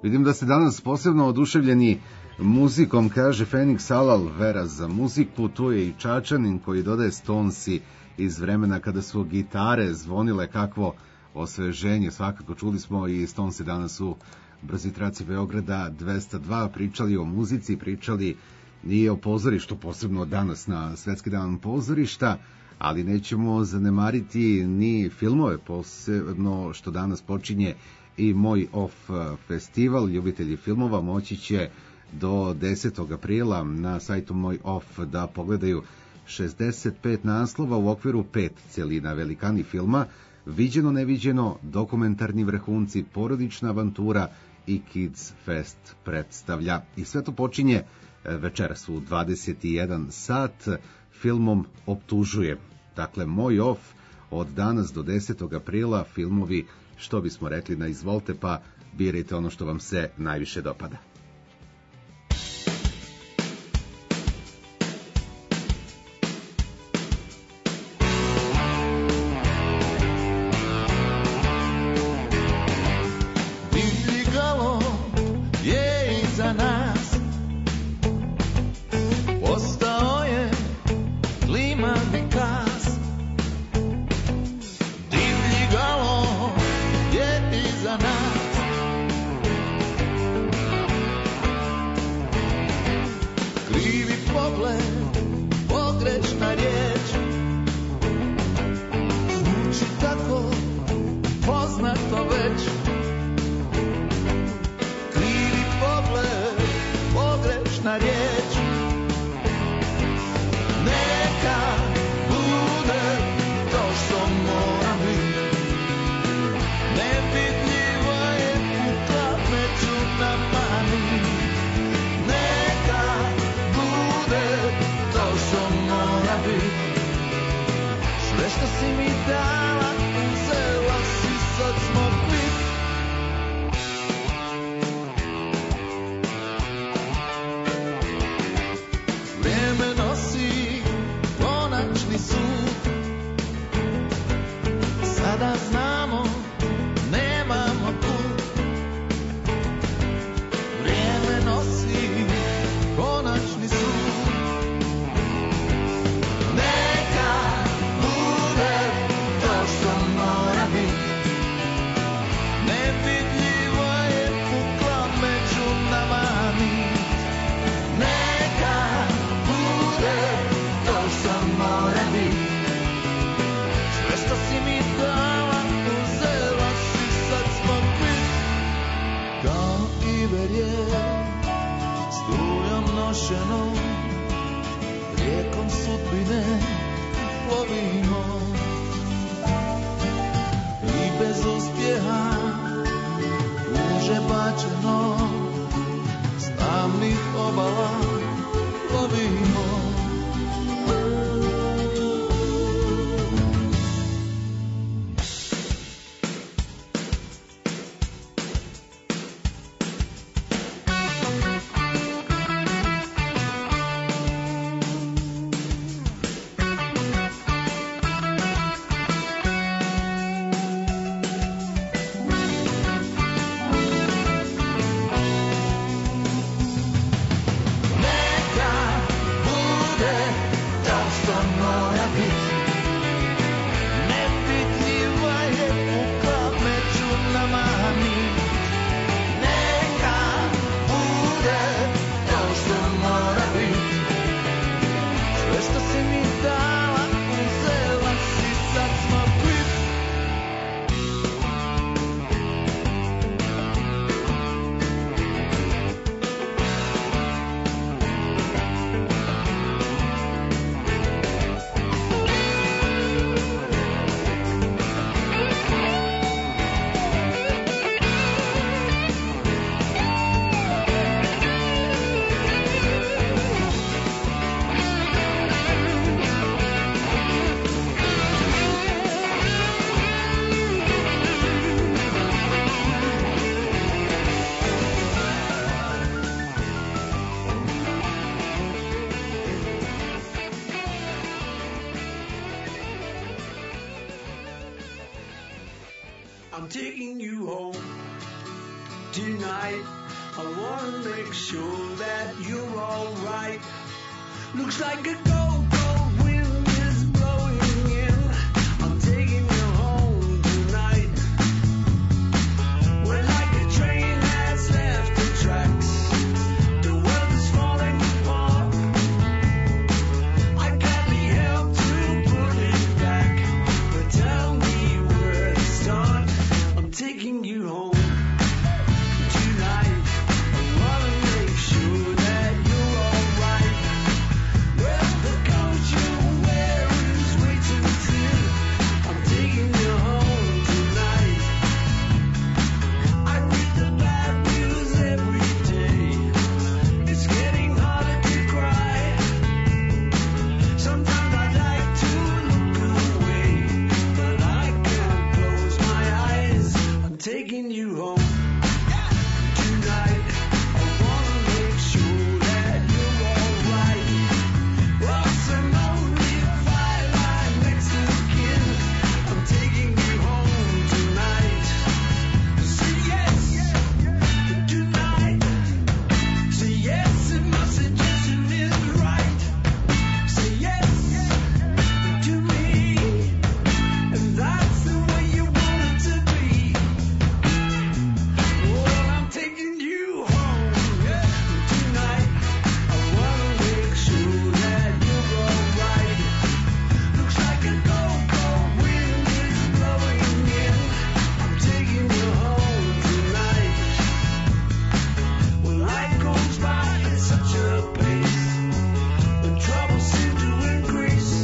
Vidim da ste danas posebno oduševljeni muzikom, kaže Fenix Alal, vera za muziku. Tu je i Čačanin koji dodaje Stonesi iz vremena kada su gitare zvonile, kakvo osveženje. Svakako čuli smo i Stonesi danas u Brzi traci Beograda 202, pričali o muzici, pričali i o pozorištu, posebno danas na Svetski dan pozorišta, ali nećemo zanemariti ni filmove, posebno što danas počinje i Moj Off festival. Ljubitelji filmova moći će do 10. aprila na sajtu Moj Off da pogledaju 65 naslova u okviru 5 celina: velikani filma, viđeno neviđeno, dokumentarni vrhunci, porodična avantura i Kids Fest predstavlja. I sve to počinje večeras u 21 sat filmom Optužuje. Dakle, Moj Off od danas do 10. aprila, filmovi, što bismo rekli, na izvolte, pa birajte ono što vam se najviše dopada. I'm taking you home Tonight, I wanna make sure that you're alright. Looks like a cold wind is blowing in. I'm taking you home tonight. We're like a train that's left the tracks. The world is falling apart. I got the help to put it back. But tell me where to start. I'm taking you home. Taking you home tonight. I wanna make sure that you're alright. What's an lonely firelight next to kin? I'm taking you home tonight. Say yes tonight. Say yes if my suggestion is right. Say yes to me, and that's the way you want it to be. Taking you home tonight. I wanna make sure that you're alright. Looks like a cold wind is blowing in. I'm taking you home tonight. When life goes by at such a pace, when troubles seem to increase,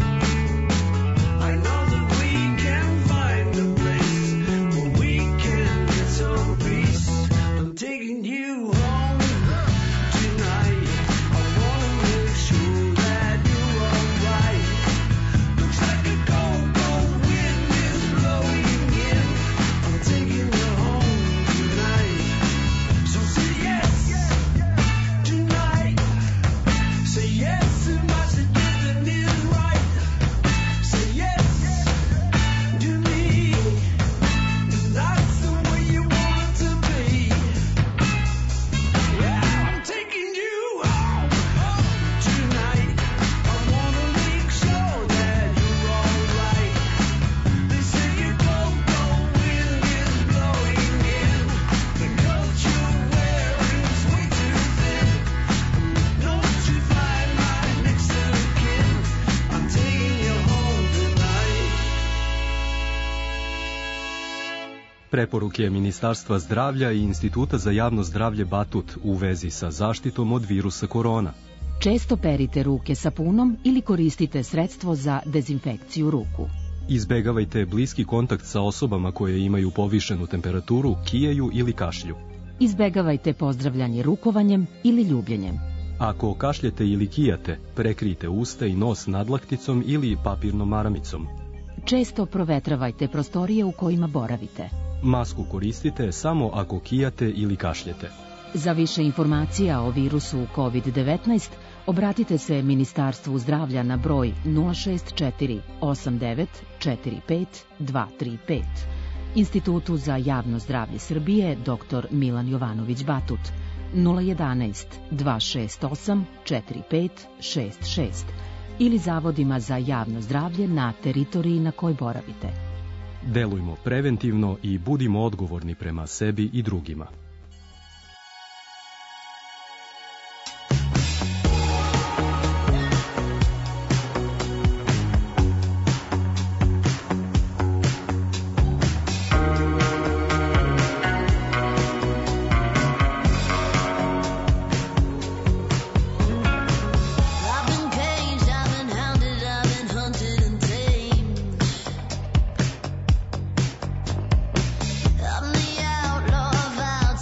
I know that we can find a place where we can get some peace. I'm taking you home tonight. I wanna make sure that you're alright. Looks like a cold wind is blowing in. I'm taking you home tonight. So say yes tonight. Say yes if my suggestion is right. Say yes to me. That's the way you want it to be. I'm taking you home tonight. I wanna make sure that you're alright. They say your cold wind is blowing in. The coat you're wearing is way too thin. Don't you find right next to kin? I'm taking you home tonight. Preporuke Ministarstva zdravlja i Instituta za javno zdravlje Batut u vezi sa zaštitom od virusa korona. Često perite ruke sapunom ili koristite sredstvo za dezinfekciju ruku. Izbegavajte bliski kontakt sa osobama koje imaju povišenu temperaturu, kijeju ili kašlju. Izbegavajte pozdravljanje rukovanjem ili ljubljenjem. Ako kašljete ili kijate, prekrijte usta i nos nadlakticom ili papirnom maramicom. Često provetravajte prostorije u kojima boravite. Masku koristite samo ako kijate ili kašljete. Za više informacija o virusu COVID-19 obratite se Ministarstvu zdravlja na broj 064 89 45 235, Institutu za javno zdravlje Srbije dr. Milan Jovanović Batut 011 268 4566 ili zavodima za javno zdravlje na teritoriji na kojoj boravite. Delujmo preventivno i budimo odgovorni prema sebi i drugima. I'm the outlaw of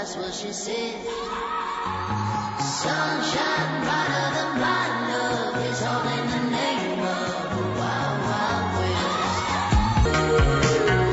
that's what she said. Sunshine brighter than blind love is all in the name of the Wild Wild West.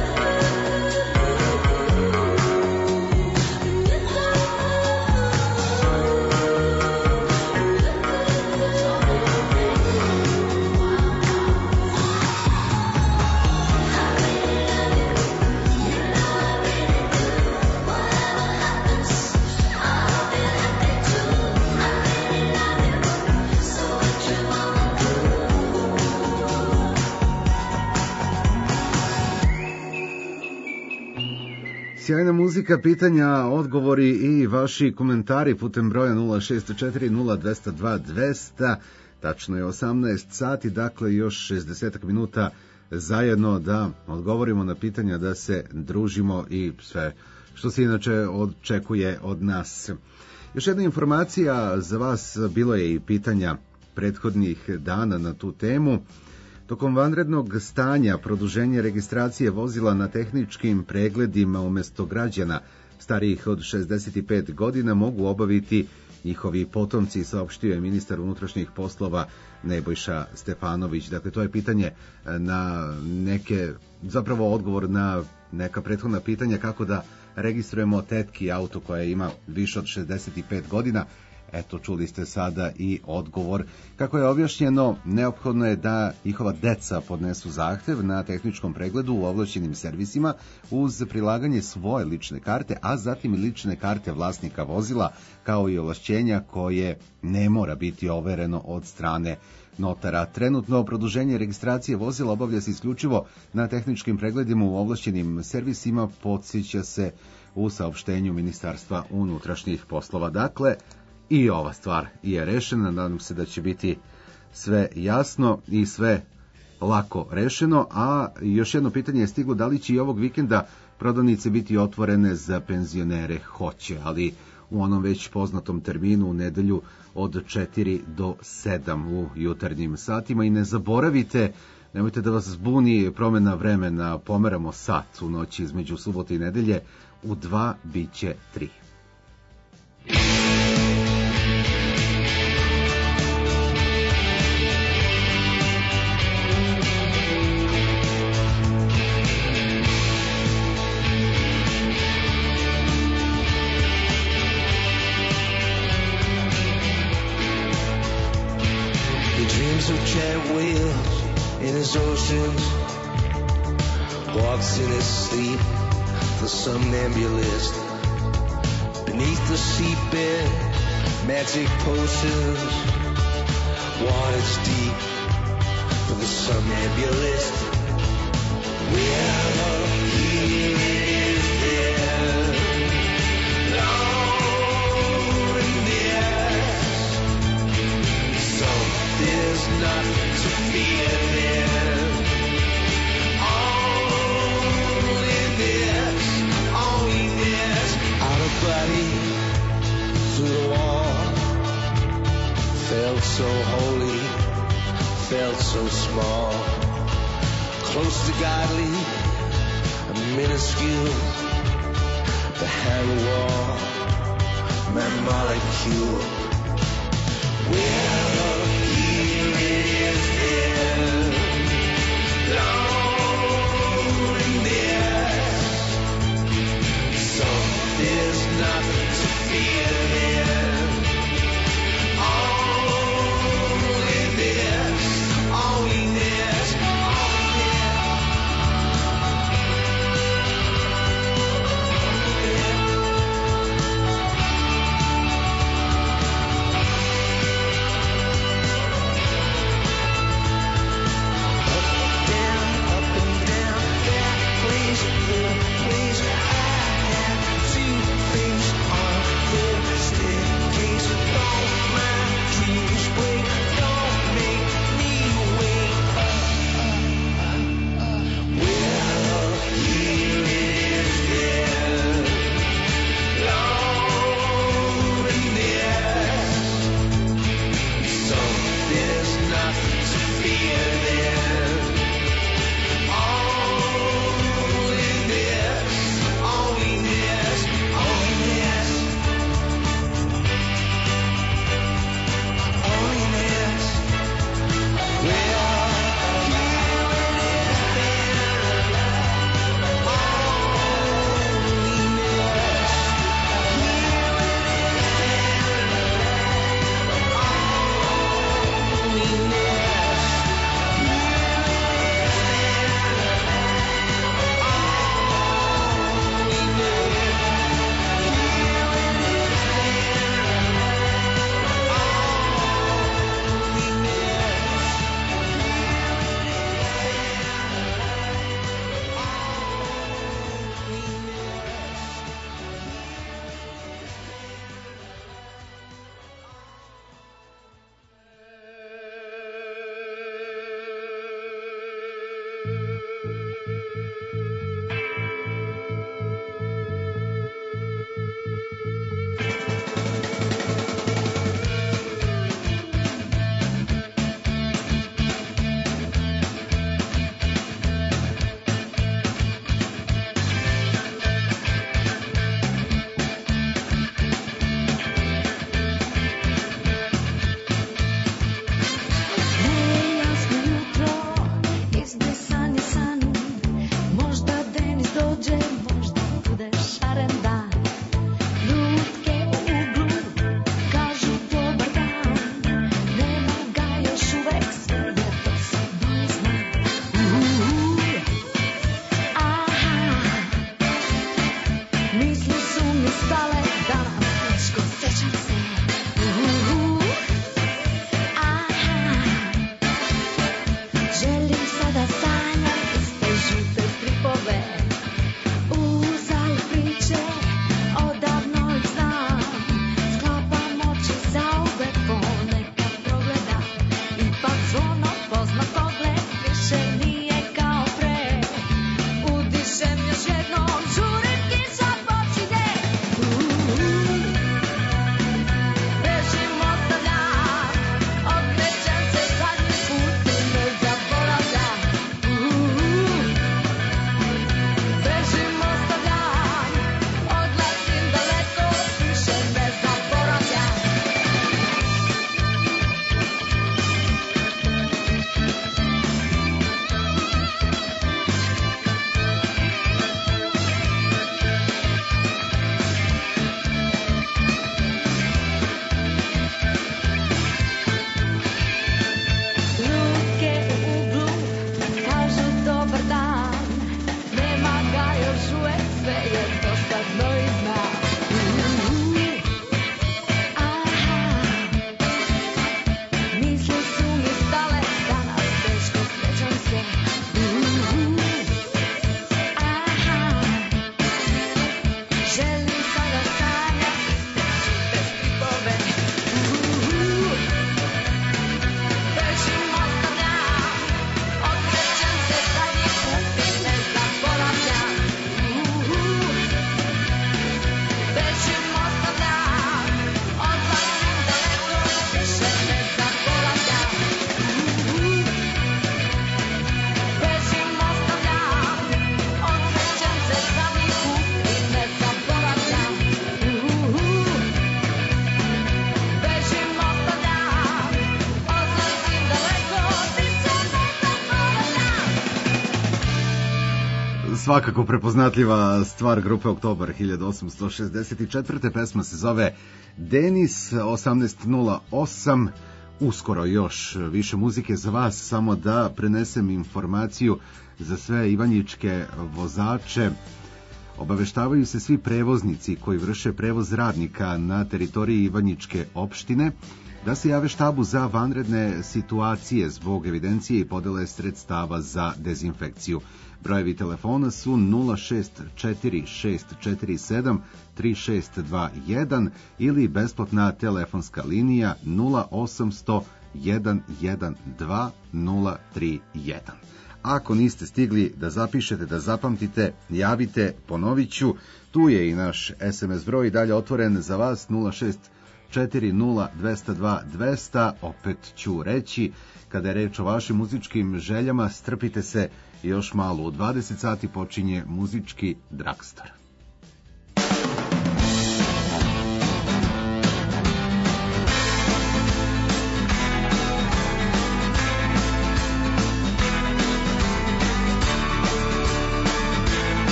Sjajna muzika, pitanja, odgovori i vaši komentari putem broja 064 0202 200. Tačno je 18 sati, dakle još 60 minuta zajedno da odgovorimo na pitanja, da se družimo i sve što se inače očekuje od nas. Još jedna informacija za vas, bilo je i pitanja prethodnih dana na tu temu. Tokom vanrednog stanja produženje registracije vozila na tehničkim pregledima umjesto građana starijih od 65 godina mogu obaviti njihovi potomci, saopštio je ministar unutrašnjih poslova Nebojša Stefanović. Dakle, to je pitanje na neke, zapravo odgovor na neka prethodna pitanja kako da registrujemo tetki auto koja ima više od 65 godina. Eto, čuli ste sada i odgovor. Kako je objašnjeno, neophodno je da njihova deca podnesu zahtev na tehničkom pregledu u ovlašćenim servisima uz prilaganje svoje lične karte, a zatim i lične karte vlasnika vozila, kao i ovlašćenja koje ne mora biti overeno od strane notara. Trenutno produženje registracije vozila obavlja se isključivo na tehničkim pregledima u ovlašćenim servisima, podsjeća se u saopštenju Ministarstva unutrašnjih poslova. Dakle, i ova stvar je rešena, nadam se da će biti sve jasno i sve lako rešeno, a još jedno pitanje je stiglo, da li će i ovog vikenda prodavnice biti otvorene za penzionere? Hoće, ali u onom već poznatom terminu u nedelju od 4 do 7 u jutarnjim satima. I ne zaboravite, nemojte da vas zbuni promena vremena, pomeramo sat u noći između subote i nedelje, u 2 bit će 3. Of jet whales in his oceans, walks in his sleep, the somnambulist. Beneath the seabed, magic potions, waters deep for the somnambulist. Well, here is there, loneliness. So there's nothing to fear there. Only this, out of body through the wall. Felt so holy, felt so small. Close to godly, minuscule. Behind the wall, my molecule. Well, here it is there, loneliness. So there's nothing to fear there. Only this, only this, mi stale danas teško, sjećam se. Želim sada sanjati iste žute stripove, uzalud priče, odavno ih znam. Sklapam oči zauvek, ponekad progledam, ipak zvono pozna pogled, više nije kao pre. Udišem još jednom, žurim, kiša počinje. Bežim, ostavljam, okrećem se zadnji put i ne zaboravljam. Bežim, ostavljam, odlazim daleko, više ne zaboravljam. Ruke u uglu, kažu dobar dan, nema ga još uvek, sve je dosadno i znam. Misli su mi stale, danas teško, sjećam se. Želim sada sanjati iste stripove. Bežim, ostavljam, okrećem se zadnji put i ne zaboravljam. Bežim, ostavljam, odlazim daleko, više ne zaboravljam. Bežim, ostavljam, okrećem se zadnji put i ne zaboravljam. Bežim, ostavljam, odlazim daleko, više ne zaboravljam. Svakako prepoznatljiva stvar grupe Oktobar 1864. Pesma se zove Denis, 18:08. Uskoro još više muzike za vas, samo da prenesem informaciju za sve ivanjičke vozače. Obaveštavaju se svi prevoznici koji vrše prevoz radnika na teritoriji Ivanjičke opštine da se jave štabu za vanredne situacije zbog evidencije i podele sredstava za dezinfekciju. Brojevi telefona su 064-647-3621 ili besplatna telefonska linija 0800 112 031. Ako niste stigli da zapišete, da zapamtite, javite, ponovit ću. Tu je i naš SMS broj dalje otvoren za vas 0640-202-200. Opet ću reći, kada je reč o vašim muzičkim željama, strpite se još malo. U 20 sati počinje muzički Dragstar.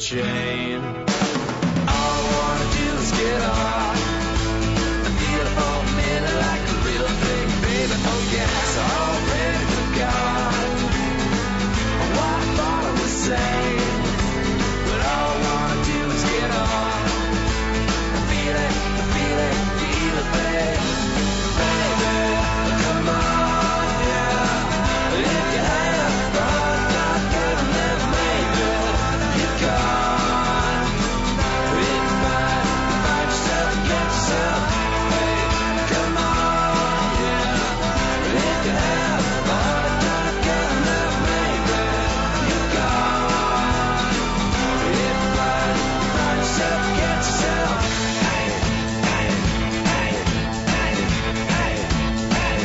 chain. All I wanna do is get off and feel it for a minute like a real thing, baby. Oh yes, all ready for God. What I thought I was saying, but all I wanna do is get off and feel it, feel it, feel it, baby. Baby, come on, yeah. If you have thought not getting there, maybe you're gone. If you find yourself, get yourself, hey, come on, yeah. If you have thought not getting there, maybe you're gone. If you find yourself, get yourself, hey, hey, hey, hey, hey, hey,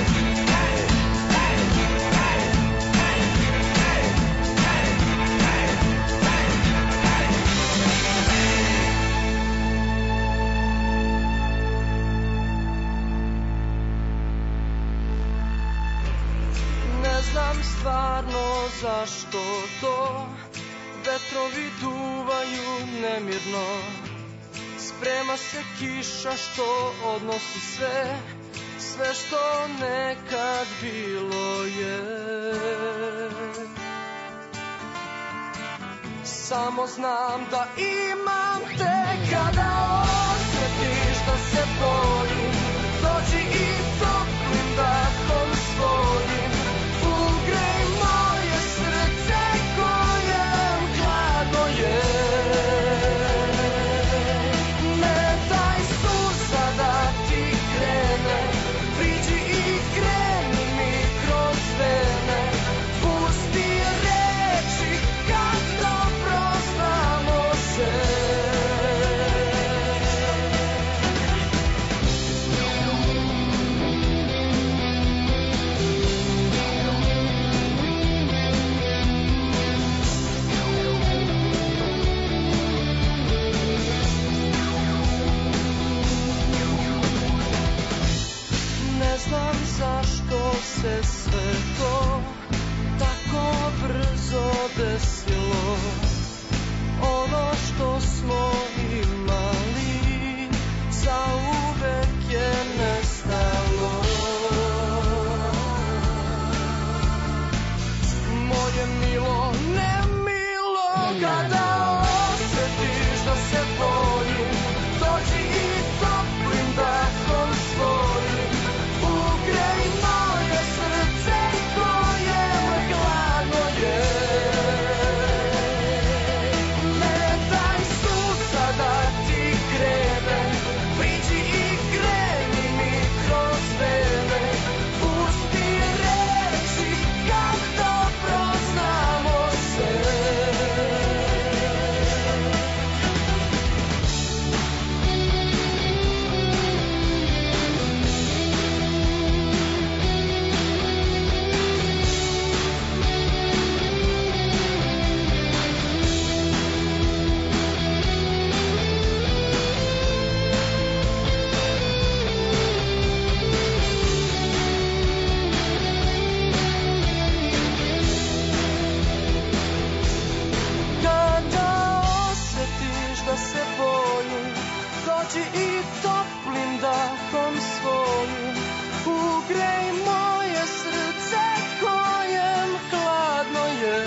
Ne znam stvarno zašto to vetrovi duvaju nemirno. Sprema se kiša što odnosi sve, sve što nekad bilo je. Samo znam da imam te kada osjetiš da se bojim. Dođi i toplim dahom svojim, ugrej moje srce kojem hladno je. Ne daj suza da ti krene, priđi i kreni mi kroz vene. Pusti reči kad dobro znamo se. Ne znam zašto se sve to tako brzo desilo. Ono što smo imali zauvek je nestalo. Moje milo, nemilo, kada osjetiš da se bojim, dođi i toplim dahom svojim, ugrej moje srce kojem hladno je. Ne daj suza da ti krene, priđi i kreni mi kroz vene. Pusti reči kad dobro znamo se. Kada osjetiš da se bojim, dođi i toplim dahom svojim, ugrej moje srce kojem hladno je.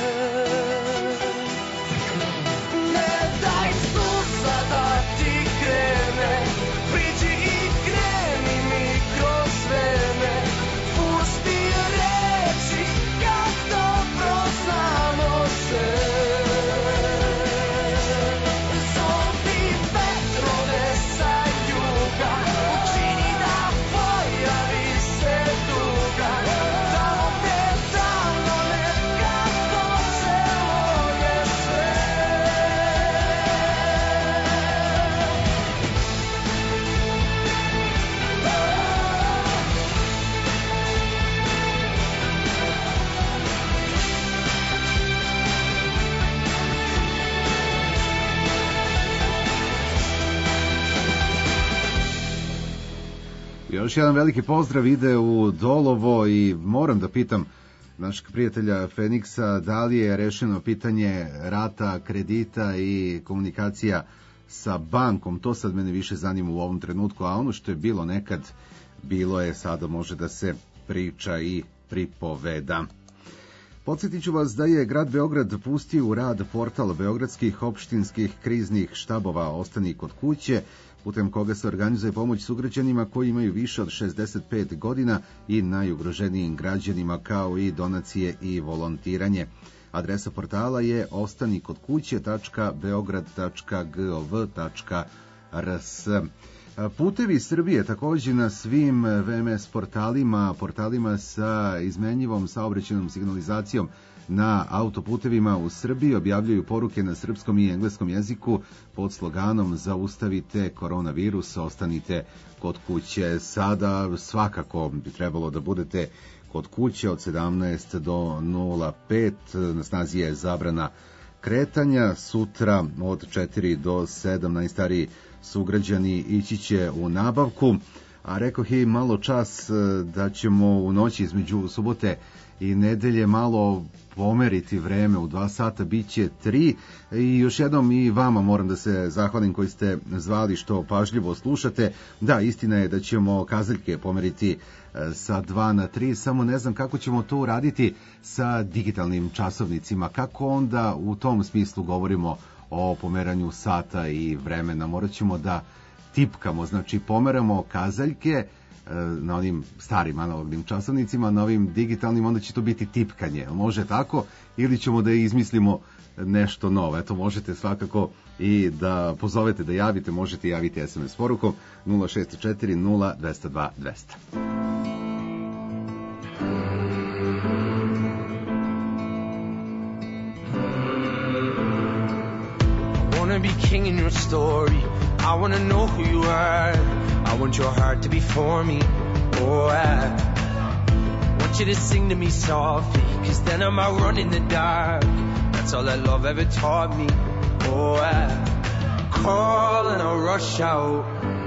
Ne daj suza da ti krene, priđi i kreni mi kroz vene. Pusti reči kad dobro znamo se. Zovi vetrove sa juga, učini da pojavi se tuga. Tamo gde davno nekako celo je sve. Još jedan veliki pozdrav ide u Dolovo i moram da pitam našeg prijatelja Feniksa, da li je rešeno pitanje rata, kredita i komunikacija sa bankom. To sad mene više zanima u ovom trenutku, a ono što je bilo nekad, bilo je, sada može da se priča i pripoveda. Podsjetit ću vas da je grad Beograd pustio u rad portal beogradskih opštinskih kriznih štabova Ostani kod kuće, putem koga se organizuje pomoć sugrađanima koji imaju više od 65 godina i najugroženijim građanima, kao i donacije i volontiranje. Adresa portala je ostanikotkuće.beograd.gov.rs. Putevi Srbije takođe na svim VMS portalima sa izmenjivom saobraćajnom signalizacijom na autoputevima u Srbiji objavljuju poruke na srpskom i engleskom jeziku pod sloganom Zaustavite koronavirus, ostanite kod kuće. Sada svakako bi trebalo da budete kod kuće od 17 do 05. Na snazi je zabrana kretanja. Sutra od 4 do 7 najstariji sugrađani ići će u nabavku, a rekoh i malo čas da ćemo u noći između subote i nedelje malo pomeriti vreme, u 2 sata bit će 3. I još jednom i vama moram da se zahvalim koji ste zvali, što pažljivo slušate. Da, istina je da ćemo kazaljke pomeriti sa 2 na 3, samo ne znam kako ćemo to uraditi sa digitalnim časovnicima, kako onda u tom smislu govorimo o pomeranju sata i vremena. Morat ćemo da tipkamo, znači pomeramo kazaljke na onim starim analognim časovnicima, na ovim digitalnim onda će to biti tipkanje. Može tako? Ili ćemo da izmislimo nešto novo? Eto, možete svakako i da pozovete, da javite, možete javiti SMS porukom 064 0202 I wanna be king in your story. I wanna know who you are. I want your heart to be for me. Oh, I want you to sing to me softly, 'cause then I'm out running the dark. That's all that love ever taught me. Oh, I call and I'll rush out,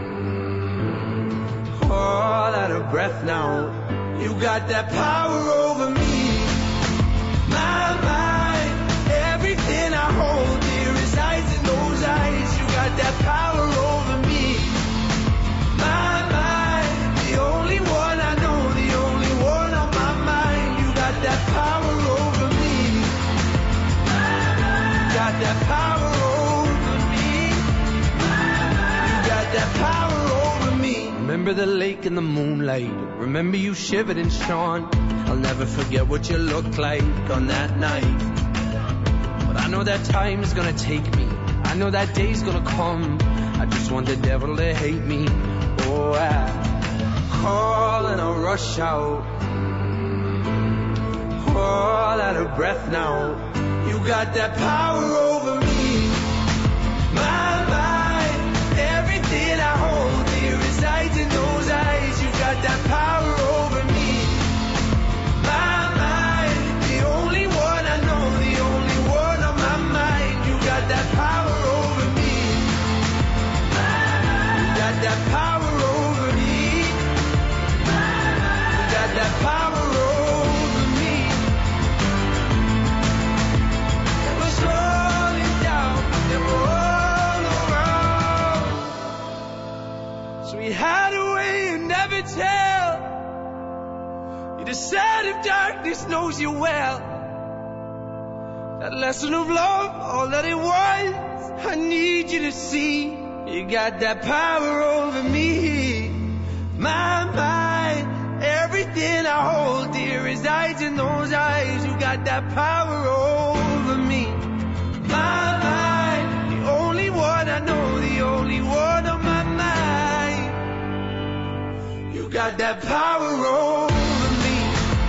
all out of breath now. You got that power over me, my mind. Everything I hold dear resides in those eyes. You got that power over me, my mind. The only one I know, the only one on my mind. You got that power over me, my mind. You got that power over me, my mind. You got that power over me. Remember the lake and the moonlight. Remember you shivered and shone. I'll never forget what you looked like on that night. But I know that time is gonna take me. I know that day's gonna come. I just want the devil to hate me. Oh, I call and I'll rush out, all out of breath now. You got that power over me, my mind. Everything I hold dear resides in those eyes. You got that power over me, my mind. The only one I know, the only one on my mind. You got that power over me, my mind. You got that power over me, my mind. You got that power over me. It was rolling down, they were all around. So we had a way you never tell. You decided darkness knows you well. That lesson of love, all that it was, I need you to see. You got that power over me, my mind. Everything I hold dear resides in those eyes. You got that power over me, my mind. The only one I know, the only one on my mind. You got that power over me.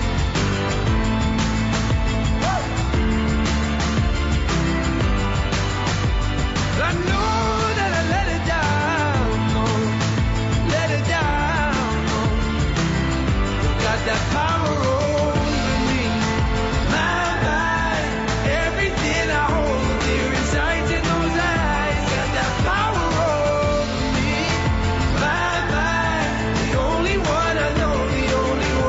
I know that I let it down, no, let it down, no. You got that power over me, my mind. Everything I hold dear resides in those eyes. Got that power over me, my mind. The only one I know, the only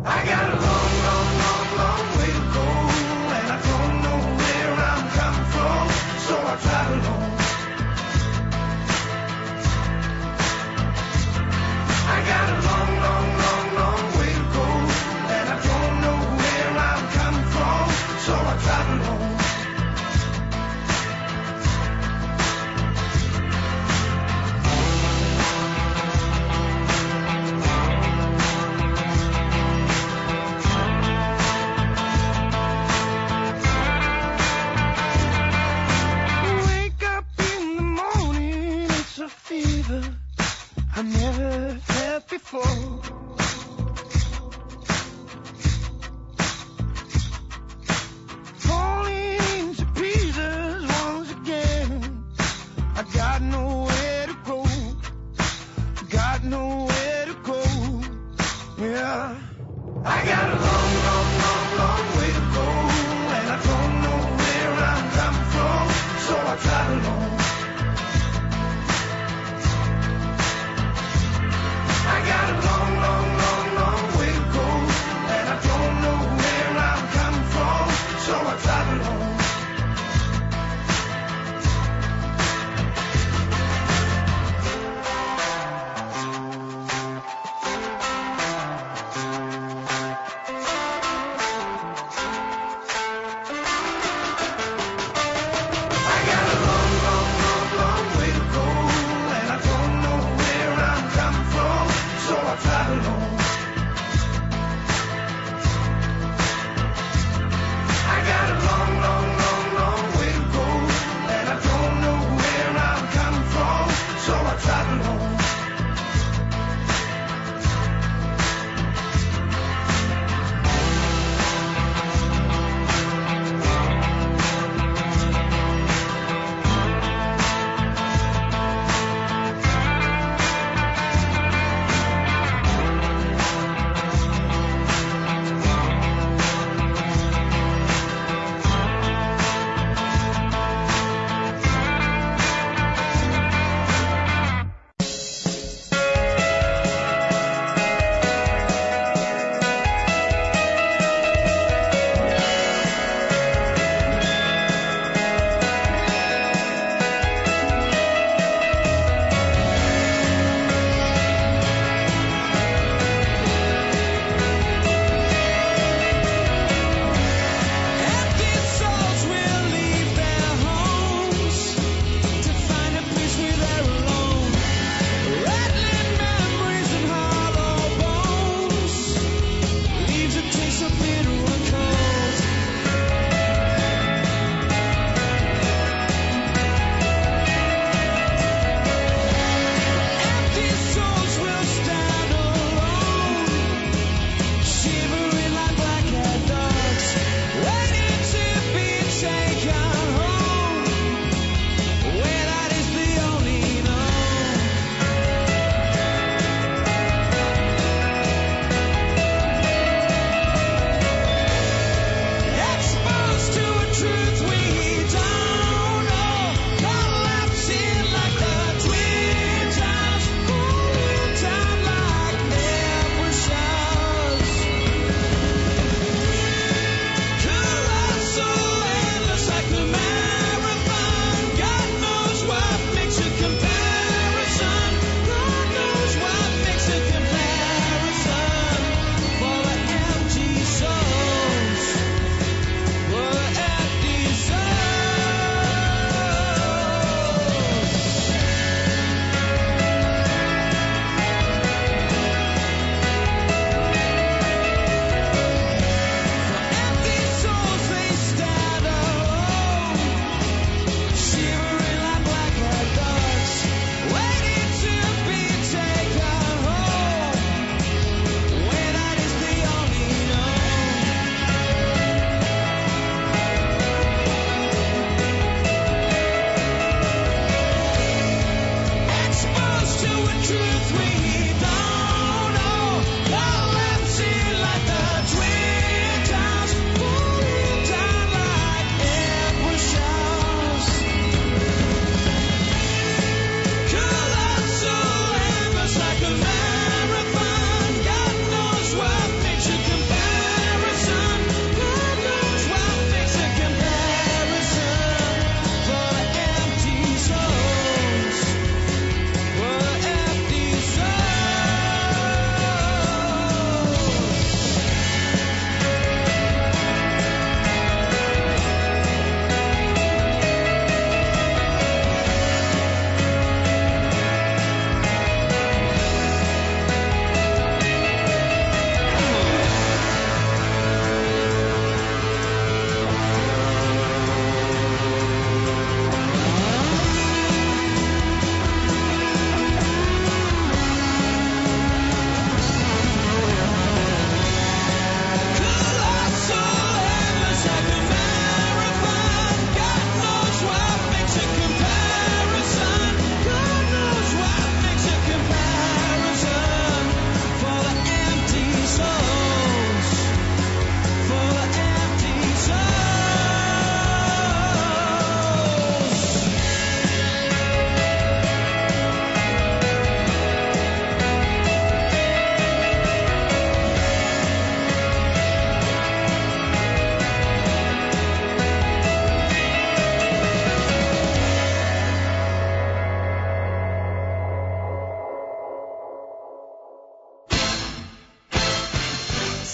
I got a long, long, long, long way to go, and I don't know where I'm coming from, so I travel on. I got a long, long, long, long way to go, and I don't know where I'm coming from, so I travel on. Wake up in the morning, it's a fever I never felt before. Falling into pieces once again. I got nowhere to go. Got nowhere to go. Yeah. I got a long, long, long, long way to go, and I don't know where I'm coming from, so I travel on. I got a long, long, long, long way to go, and I don't know where I'm coming from, so I travel on. I got a long, long,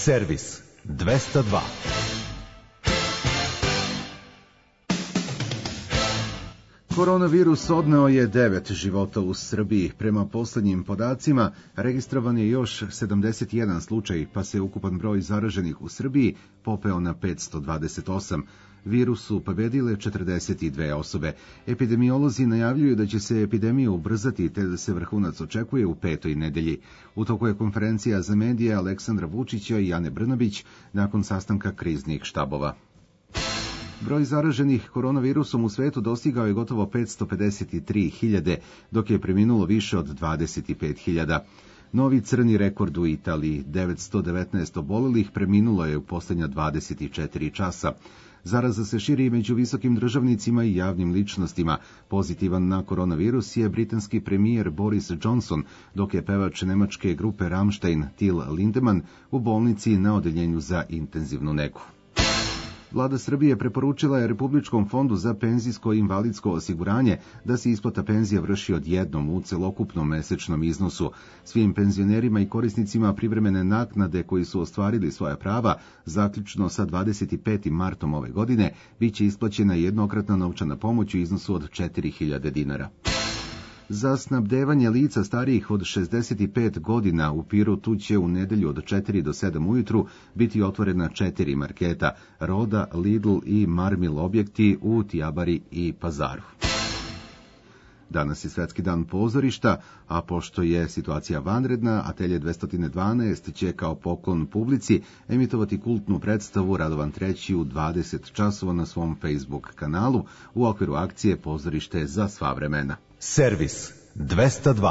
Servis 202. Koronavirus odneo je 9 života u Srbiji. Prema poslednjim podacima, registrovan je još 71 slučaj, pa se ukupan broj zaraženih u Srbiji popeo na 528. Virus su pobedile 42 osobe. Epidemiolozi najavljuju da će se epidemija ubrzati, te da se vrhunac očekuje u 5. nedelji. U toku je konferencija za medije Aleksandra Vučića i Ane Brnabić nakon sastanka kriznih štabova. Broj zaraženih koronavirusom u svetu dostigao je gotovo 553.000, dok je preminulo više od 25.000. Novi crni rekord u Italiji, 919 obolelih preminulo je u posljednja 24 časa. Zaraza se širi i među visokim državnicima i javnim ličnostima. Pozitivan na koronavirus je britanski premijer Boris Johnson, dok je pevač nemačke grupe Rammstein Till Lindemann u bolnici na odeljenju za intenzivnu negu. Vlada Srbije preporučila je Republičkom fondu za penzijsko i invalidsko osiguranje da se isplata penzija vrši odjednom u celokupnom mesečnom iznosu. Svim penzionerima i korisnicima privremene naknade koji su ostvarili svoja prava, zaključno sa 25. martom ove godine, biće isplaćena jednokratna novčana pomoć u iznosu od 4.000 dinara. Za snabdevanje lica starijih od 65 godina u Pirotu će u nedelju od 4 do 7 ujutru biti otvorena 4 marketa, Roda, Lidl i Marmil objekti u Tijabari i Pazaru. Danas je Svetski dan pozorišta, a pošto je situacija vanredna, Atelje 212 će kao poklon publici emitovati kultnu predstavu Radovan III u 20 časova na svom Facebook kanalu u okviru akcije Pozorište za sva vremena. Servis 202.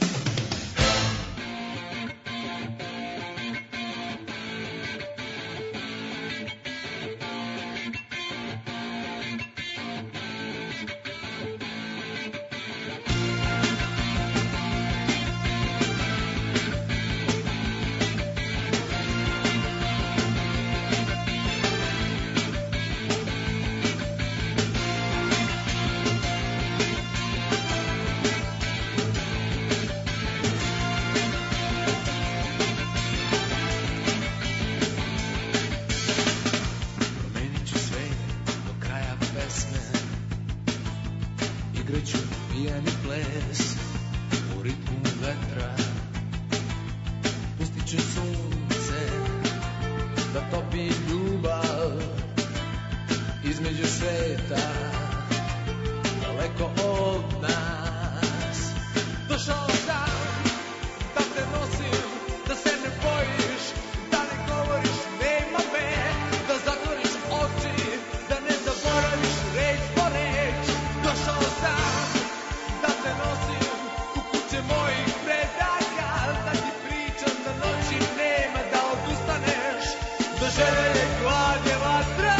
Igraću pijani ples u ritmu vetra. Pustit ću sunce da topi ljubav između sveta, daleko od nas. Došao sam da te nosim, da se ne bojiš, da ne govoriš nema me, da zatvoriš oči, da ne zaboraviš reč po reč. Došao sam da te nosim u kuće mojih predaka, da ti pričam da noći nema, da odustaneš, da želja je glad je vatra.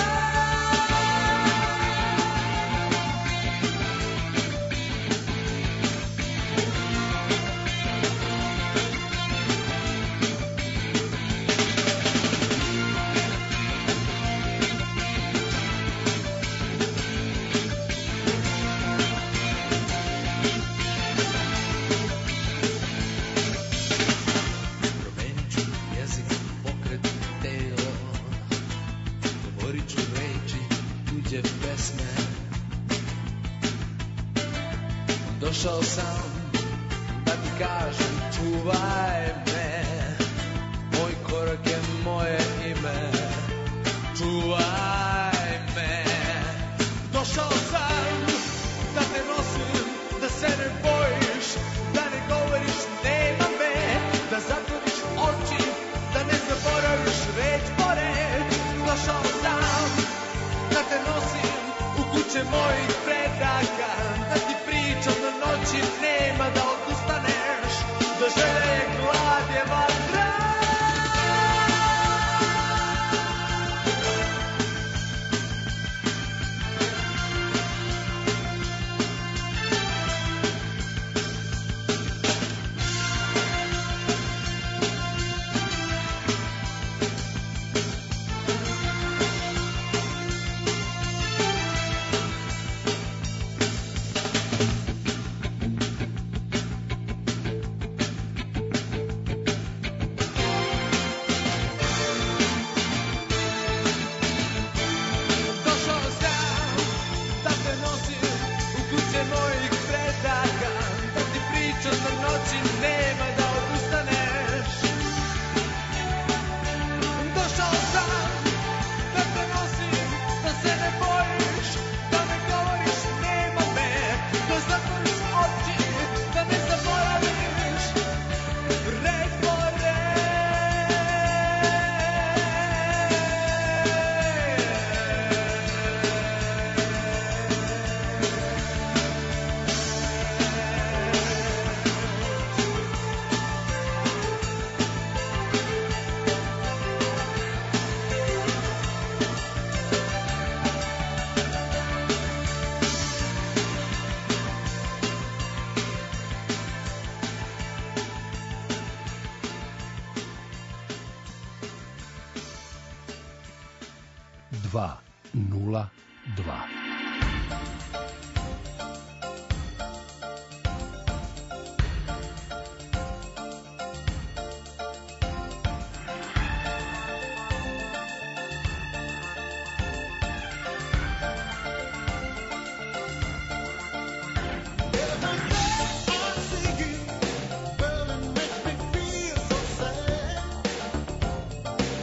Došao sam da ti kažem čuvaj me, moj korak je moje ime, čuvaj me. Došao sam da te nosim, da se ne bojiš, da ne govoriš nema me, da zatvoriš oči, da ne zaboraviš reč po reč. Došao sam da te nosim u kuće mojih predaka, da ti pričam da noći nema, da odustaneš, da želja je glad je vatra. mojih predaka, da ti pričam da noći nema da odustaneš. Došao sam da te nosim, da se ne bojiš, da me govoriš nema me, da zatvoriš oči, da me zaboraviš. Red for Dva, 0, 2.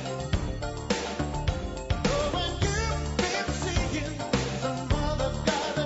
Some other guy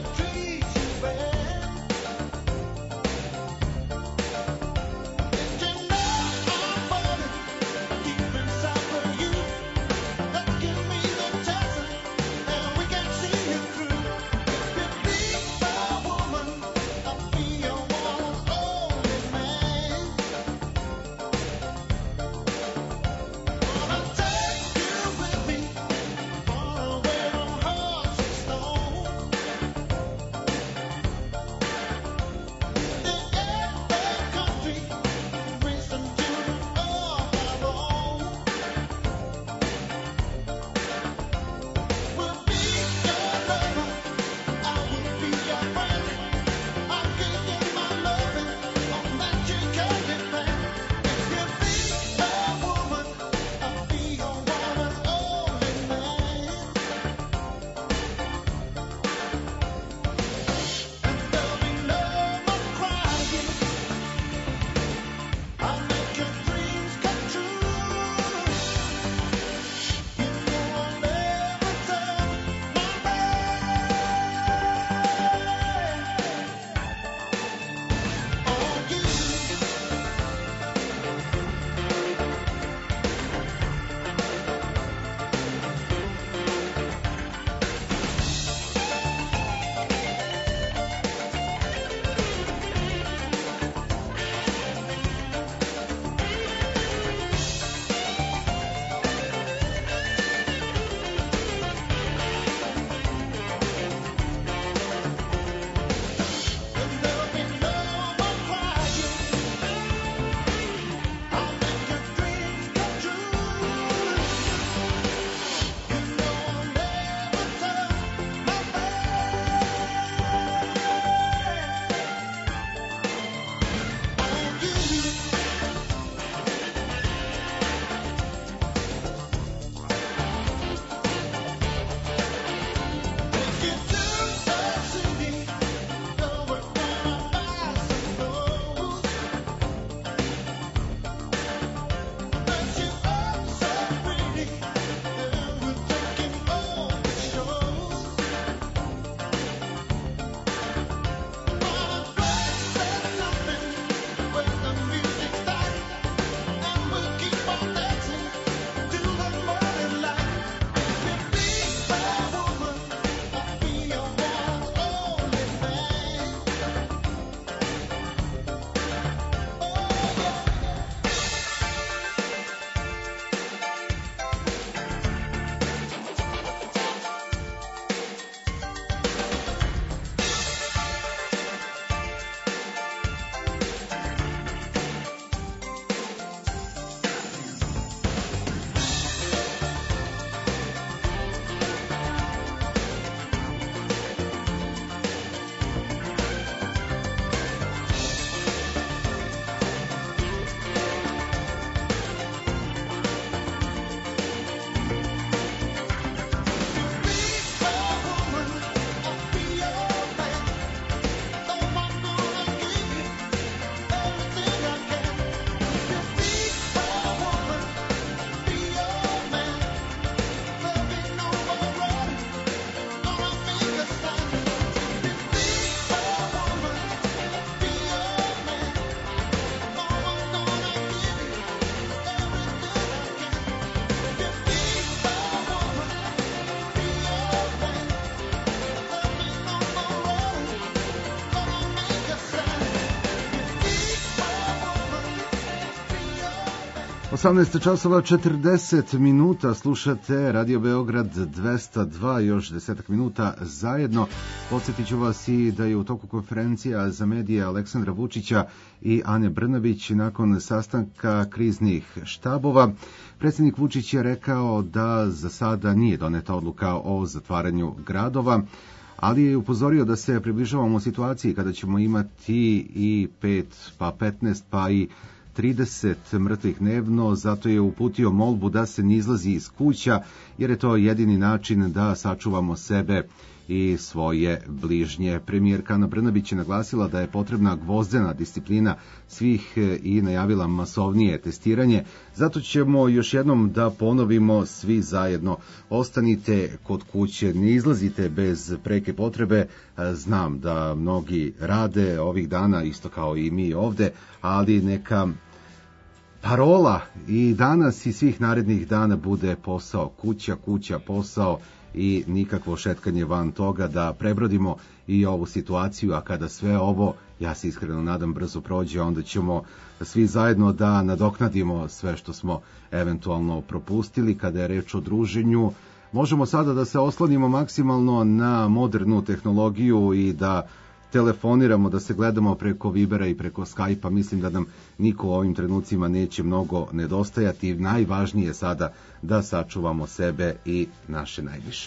18 časova 40 minuta, slušate Radio Beograd 202, još 10 minuta zajedno. Podsjetit ću vas i da je u toku konferencija za medije Aleksandra Vučića i Ane Brnabić nakon sastanka kriznih štabova. Predsjednik Vučić je rekao da za sada nije doneta odluka o zatvaranju gradova, ali je upozorio da se približavamo situaciji kada ćemo imati i 5, pa 15, pa i 30 mrtvih dnevno, zato je uputio molbu da se ne izlazi iz kuća, jer je to jedini način da sačuvamo sebe i svoje bližnje. Premijerka Ana Brnabić je naglasila da je potrebna gvozdena disciplina svih i najavila masovnije testiranje. Zato ćemo još jednom da ponovimo svi zajedno: ostanite kod kuće, ne izlazite bez preke potrebe. Znam da mnogi rade ovih dana, isto kao i mi ovde, ali neka parola i danas i svih narednih dana bude posao, kuća, kuća, posao i nikakvo šetkanje van toga, da prebrodimo i ovu situaciju, a kada sve ovo, ja se iskreno nadam, brzo prođe, onda ćemo svi zajedno da nadoknadimo sve što smo eventualno propustili. Kada je reč o druženju, možemo sada da se oslonimo maksimalno na modernu tehnologiju i da telefoniramo, da se gledamo preko Vibera i preko Skype-a. Mislim da nam niko u ovim trenucima neće mnogo nedostajati. Najvažnije je sada da sačuvamo sebe i naše najviše.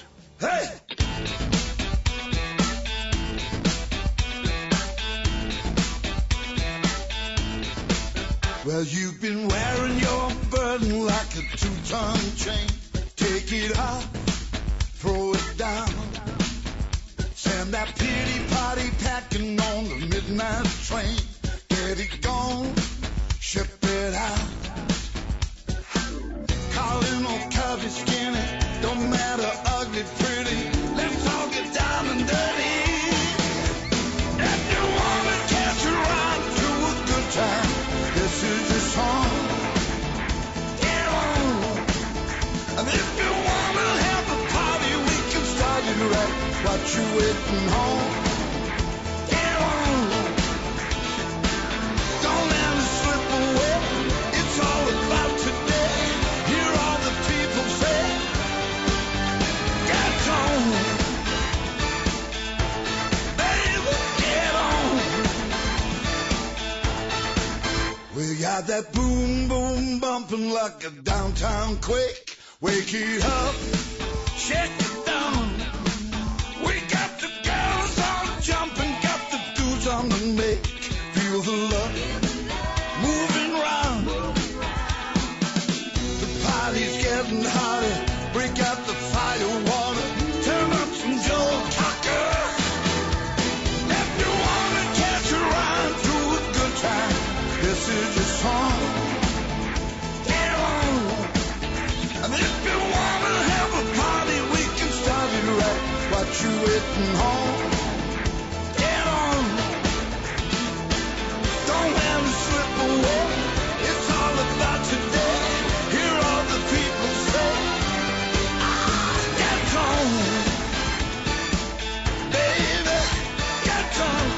Well, you've been wearing your burden like a 2-ton chain. Take it up, throw it down. Send that pity party packing on the midnight train. Get it gone, ship it out. Calling on curvy, skinny, don't matter, ugly, pretty. Let's all get down and dirty. If you wanna catch a ride to a good time, this is your song. Get on. And if you wanna have a party, we can start it right. What you waiting home? Get on. Don't let it slip away. It's all about today. Hear all the people say. Get on. Baby, get on. We got that boom, boom, bumping like a downtown quake. Wake it up. Shake it down. We got the girls all jumping, got the dudes on the make. Feel the love moving round. The party's getting hotter. Break out the fire water. Turn up some Joe Cocker. If you wanna catch a ride through a good time, this is your song. Get on. And if you wanna have a party, we can start it right. What you waiting home? Get on. Don't let it slip away. It's all about today. Hear all the people say. Get on. Baby, get on.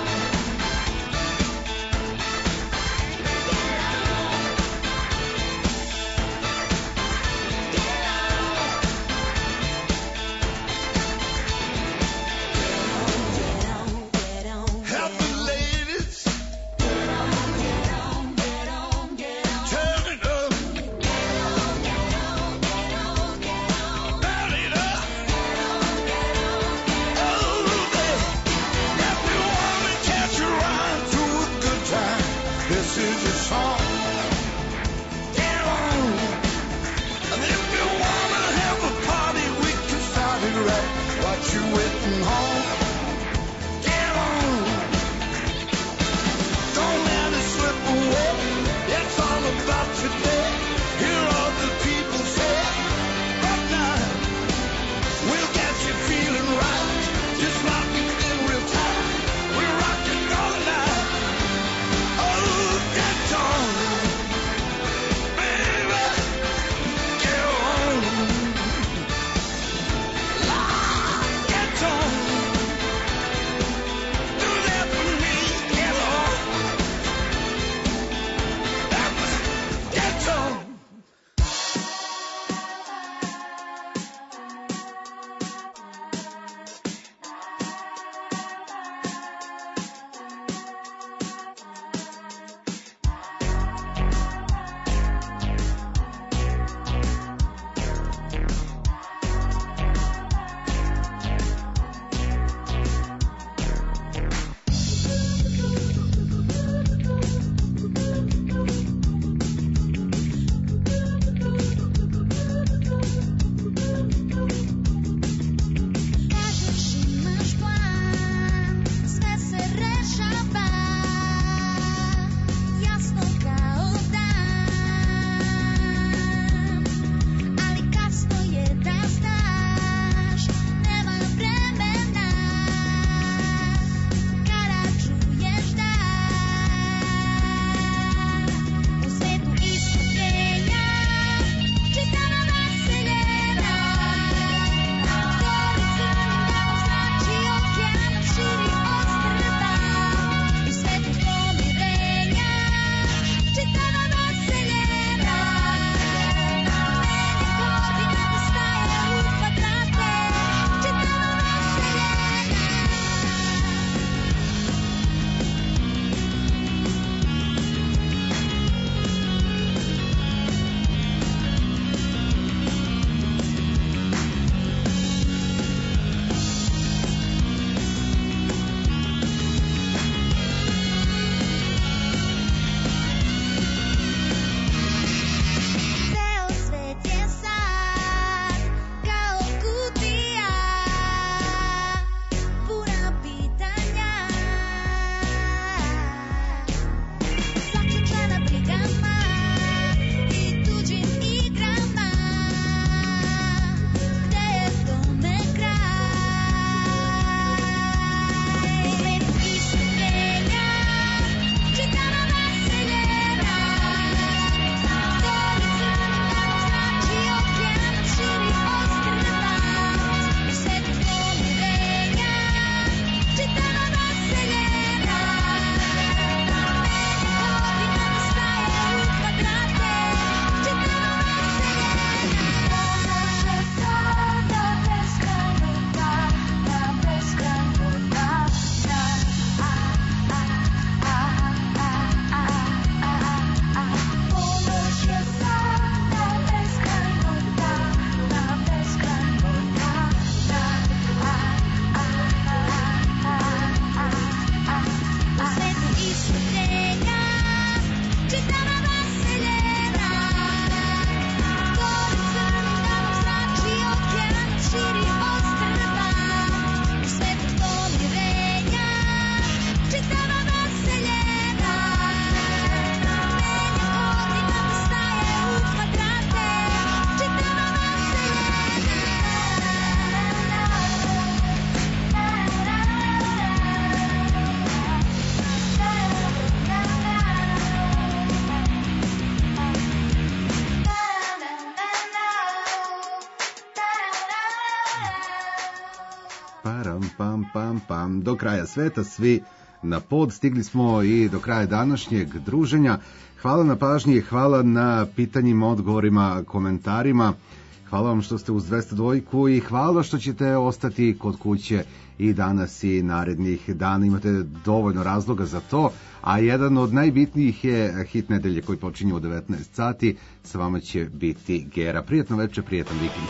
Pam. Do kraja sveta, svi na pod. Stigli smo i do kraja današnjeg druženja. Hvala na pažnji, hvala na pitanjima, odgovorima, komentarima. Hvala vam što ste uz 202 i hvala što ćete ostati kod kuće i danas i narednih dana. Imate dovoljno razloga za to, a jedan od najbitnijih je hit nedelje koji počinje u 19 sati. Sa vama će biti Gera. Prijatno večer, prijatan vikend.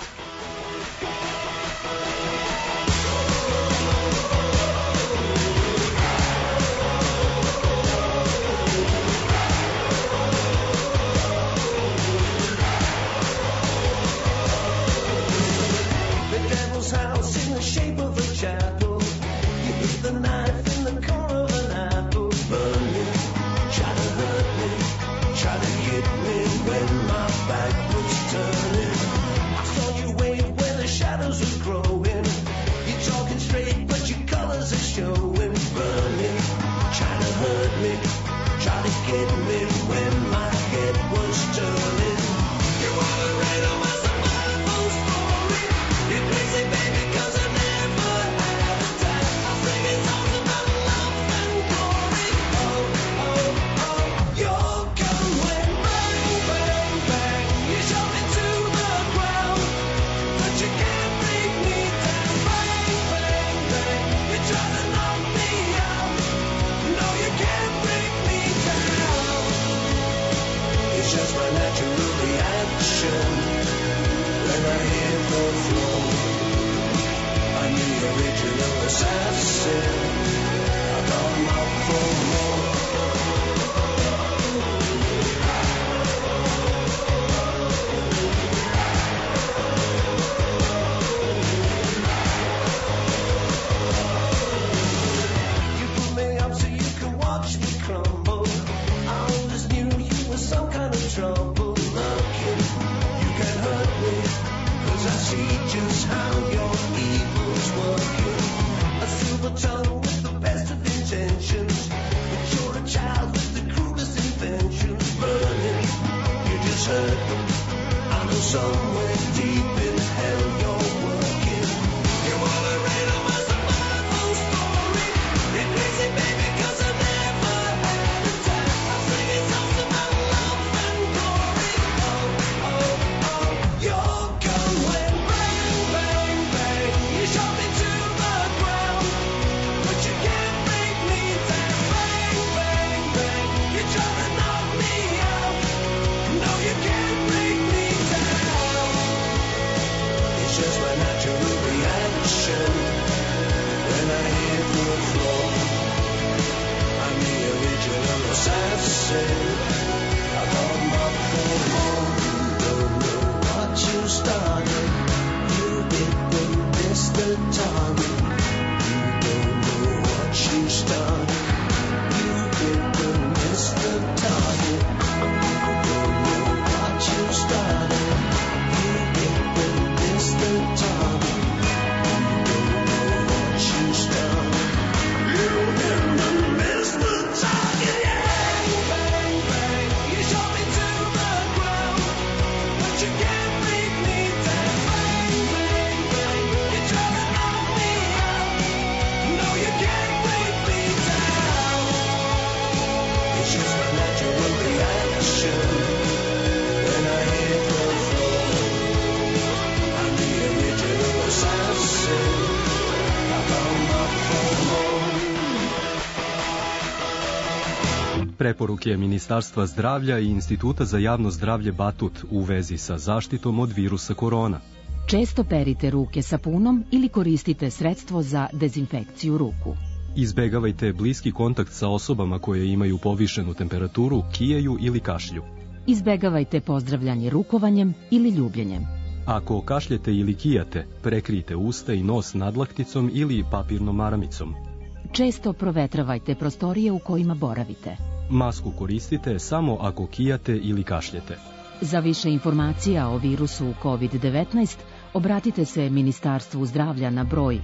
Preporuke Ministarstva zdravlja i Instituta za javno zdravlje Batut u vezi sa zaštitom od virusa korona. Često perite ruke sapunom ili koristite sredstvo za dezinfekciju ruku. Izbegavajte bliski kontakt sa osobama koje imaju povišenu temperaturu, kijeju ili kašlju. Izbegavajte pozdravljanje rukovanjem ili ljubljenjem. Ako kašljete ili kijate, prekrijte usta i nos nadlakticom ili papirnom maramicom. Često provetravajte prostorije u kojima boravite. Masku koristite samo ako kijate ili kašljete. Za više informacija o virusu COVID-19 obratite se Ministarstvu zdravlja na broj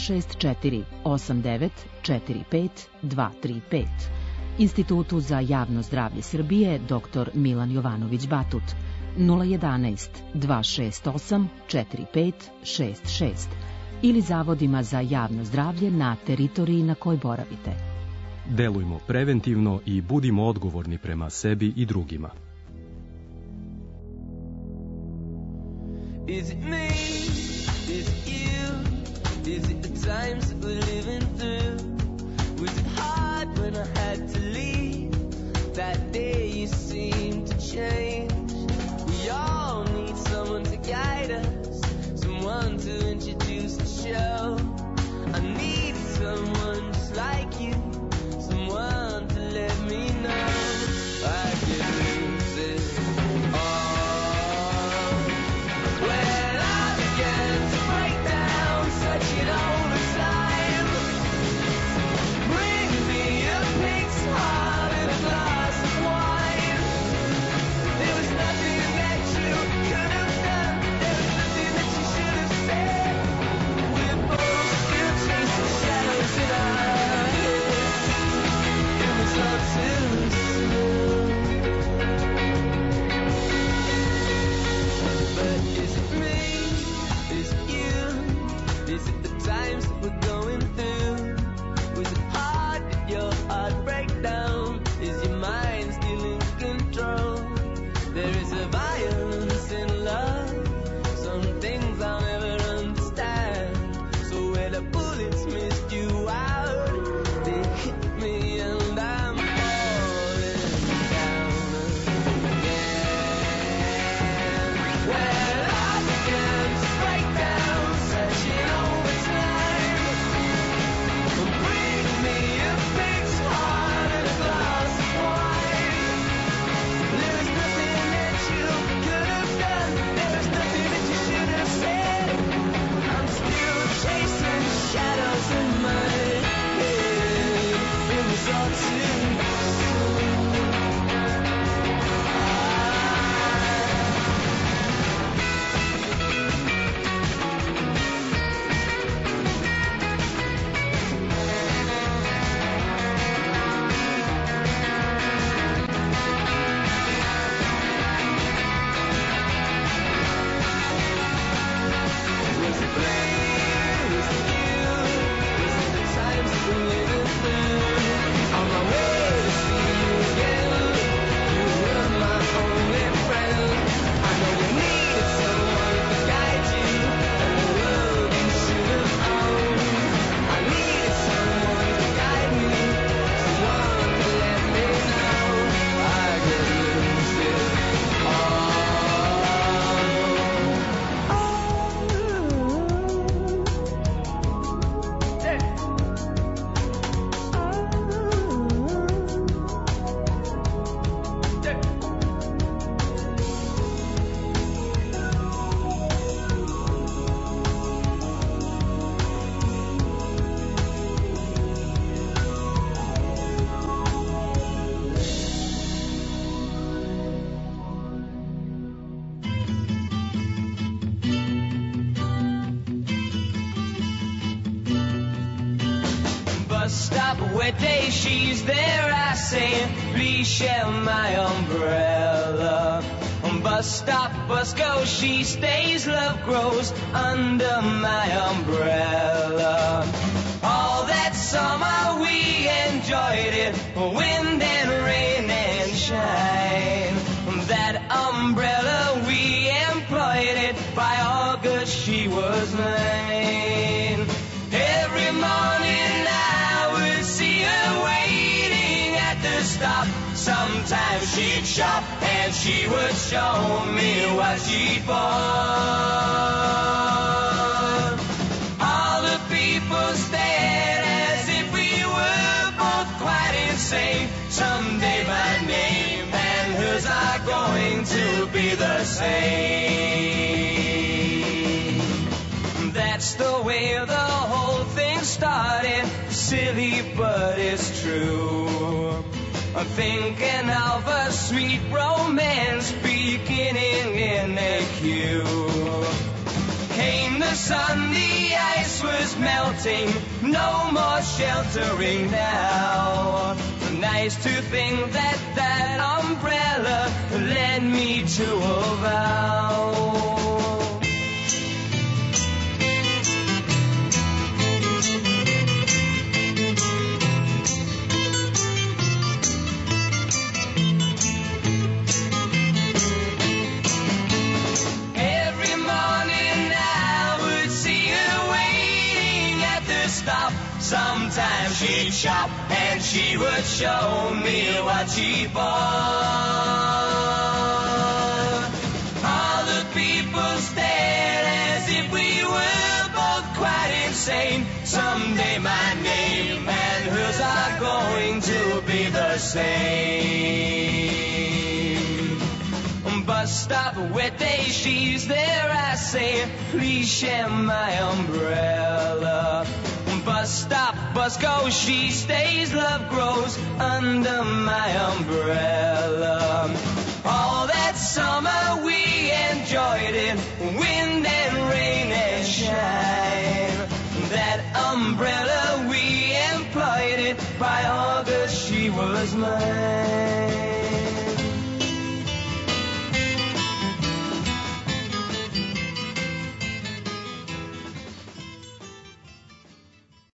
064 89 45 235. Institutu za javno zdravlje Srbije dr. Milan Jovanović Batut 011 268 4566. ili zavodima za javno zdravlje na teritoriji na kojoj boravite. Delujmo preventivno i budimo odgovorni prema sebi i drugima. Is it me? Is it you? Is it the times that we're living through? Was it hard when I had to leave? That day you seemed to change. We all need someone to guide us, someone to introduce the show. I need someone just like you, someone to let me know I can lose it all. When I began to break down, searching all the time, bring me a pig's heart and a glass of wine. There was nothing that you could have done, there was nothing that you should have said. We're both still chasing shadows in our heads. It was all too soon. But is it me? Is it you? Is it the times that we're going through? Was it hard? Did your heart break down? Is your mind still in control? There is a violence in love, some things I'll never understand. So when the bullets missed you out, they hit me and I'm falling down again. When I began to break down, searching over time, bring me a pig's heart and a glass of wine. There was nothing that you could have done, there was nothing that you should have said. I'm still chasing shadows in my head. It was all too Was it me? Was it you? Was it the times that we're living through? On my way to see you again, you were my only friend. I know you needed someone to guide you, and the world you should have owned. I needed someone to guide me, someone to let me know I could lose it all. Bus stop, wet day, she's there, I say, please share my umbrella. Bus stop, bus goes, she stays, love grows under my umbrella. All that summer we enjoyed it, wind and rain and shine. That umbrella we employed it, by August she was mine. Every morning I would see her waiting at the stop. Sometimes she'd shop and she would show me what she'd bought. All the people stared as if we were both quite insane. Someday my name and hers are going to be the same. That's the way the whole thing started. Silly, but it's true. I'm thinking of a sweet romance beginning in a queue. Came the sun, the ice was melting, no more sheltering now. Nice to think that that umbrella led me to a vow. sweet shop, and she would show me what she bought. All the people stared as if we were both quite insane. Someday my name and hers are going to be the same. Bus stop, wet day, she's there, I say, please share my umbrella. Bus stop, bus goes, she stays, love grows under my umbrella. All that summer we enjoyed it, wind and rain and shine. That umbrella we employed it, by August she was mine.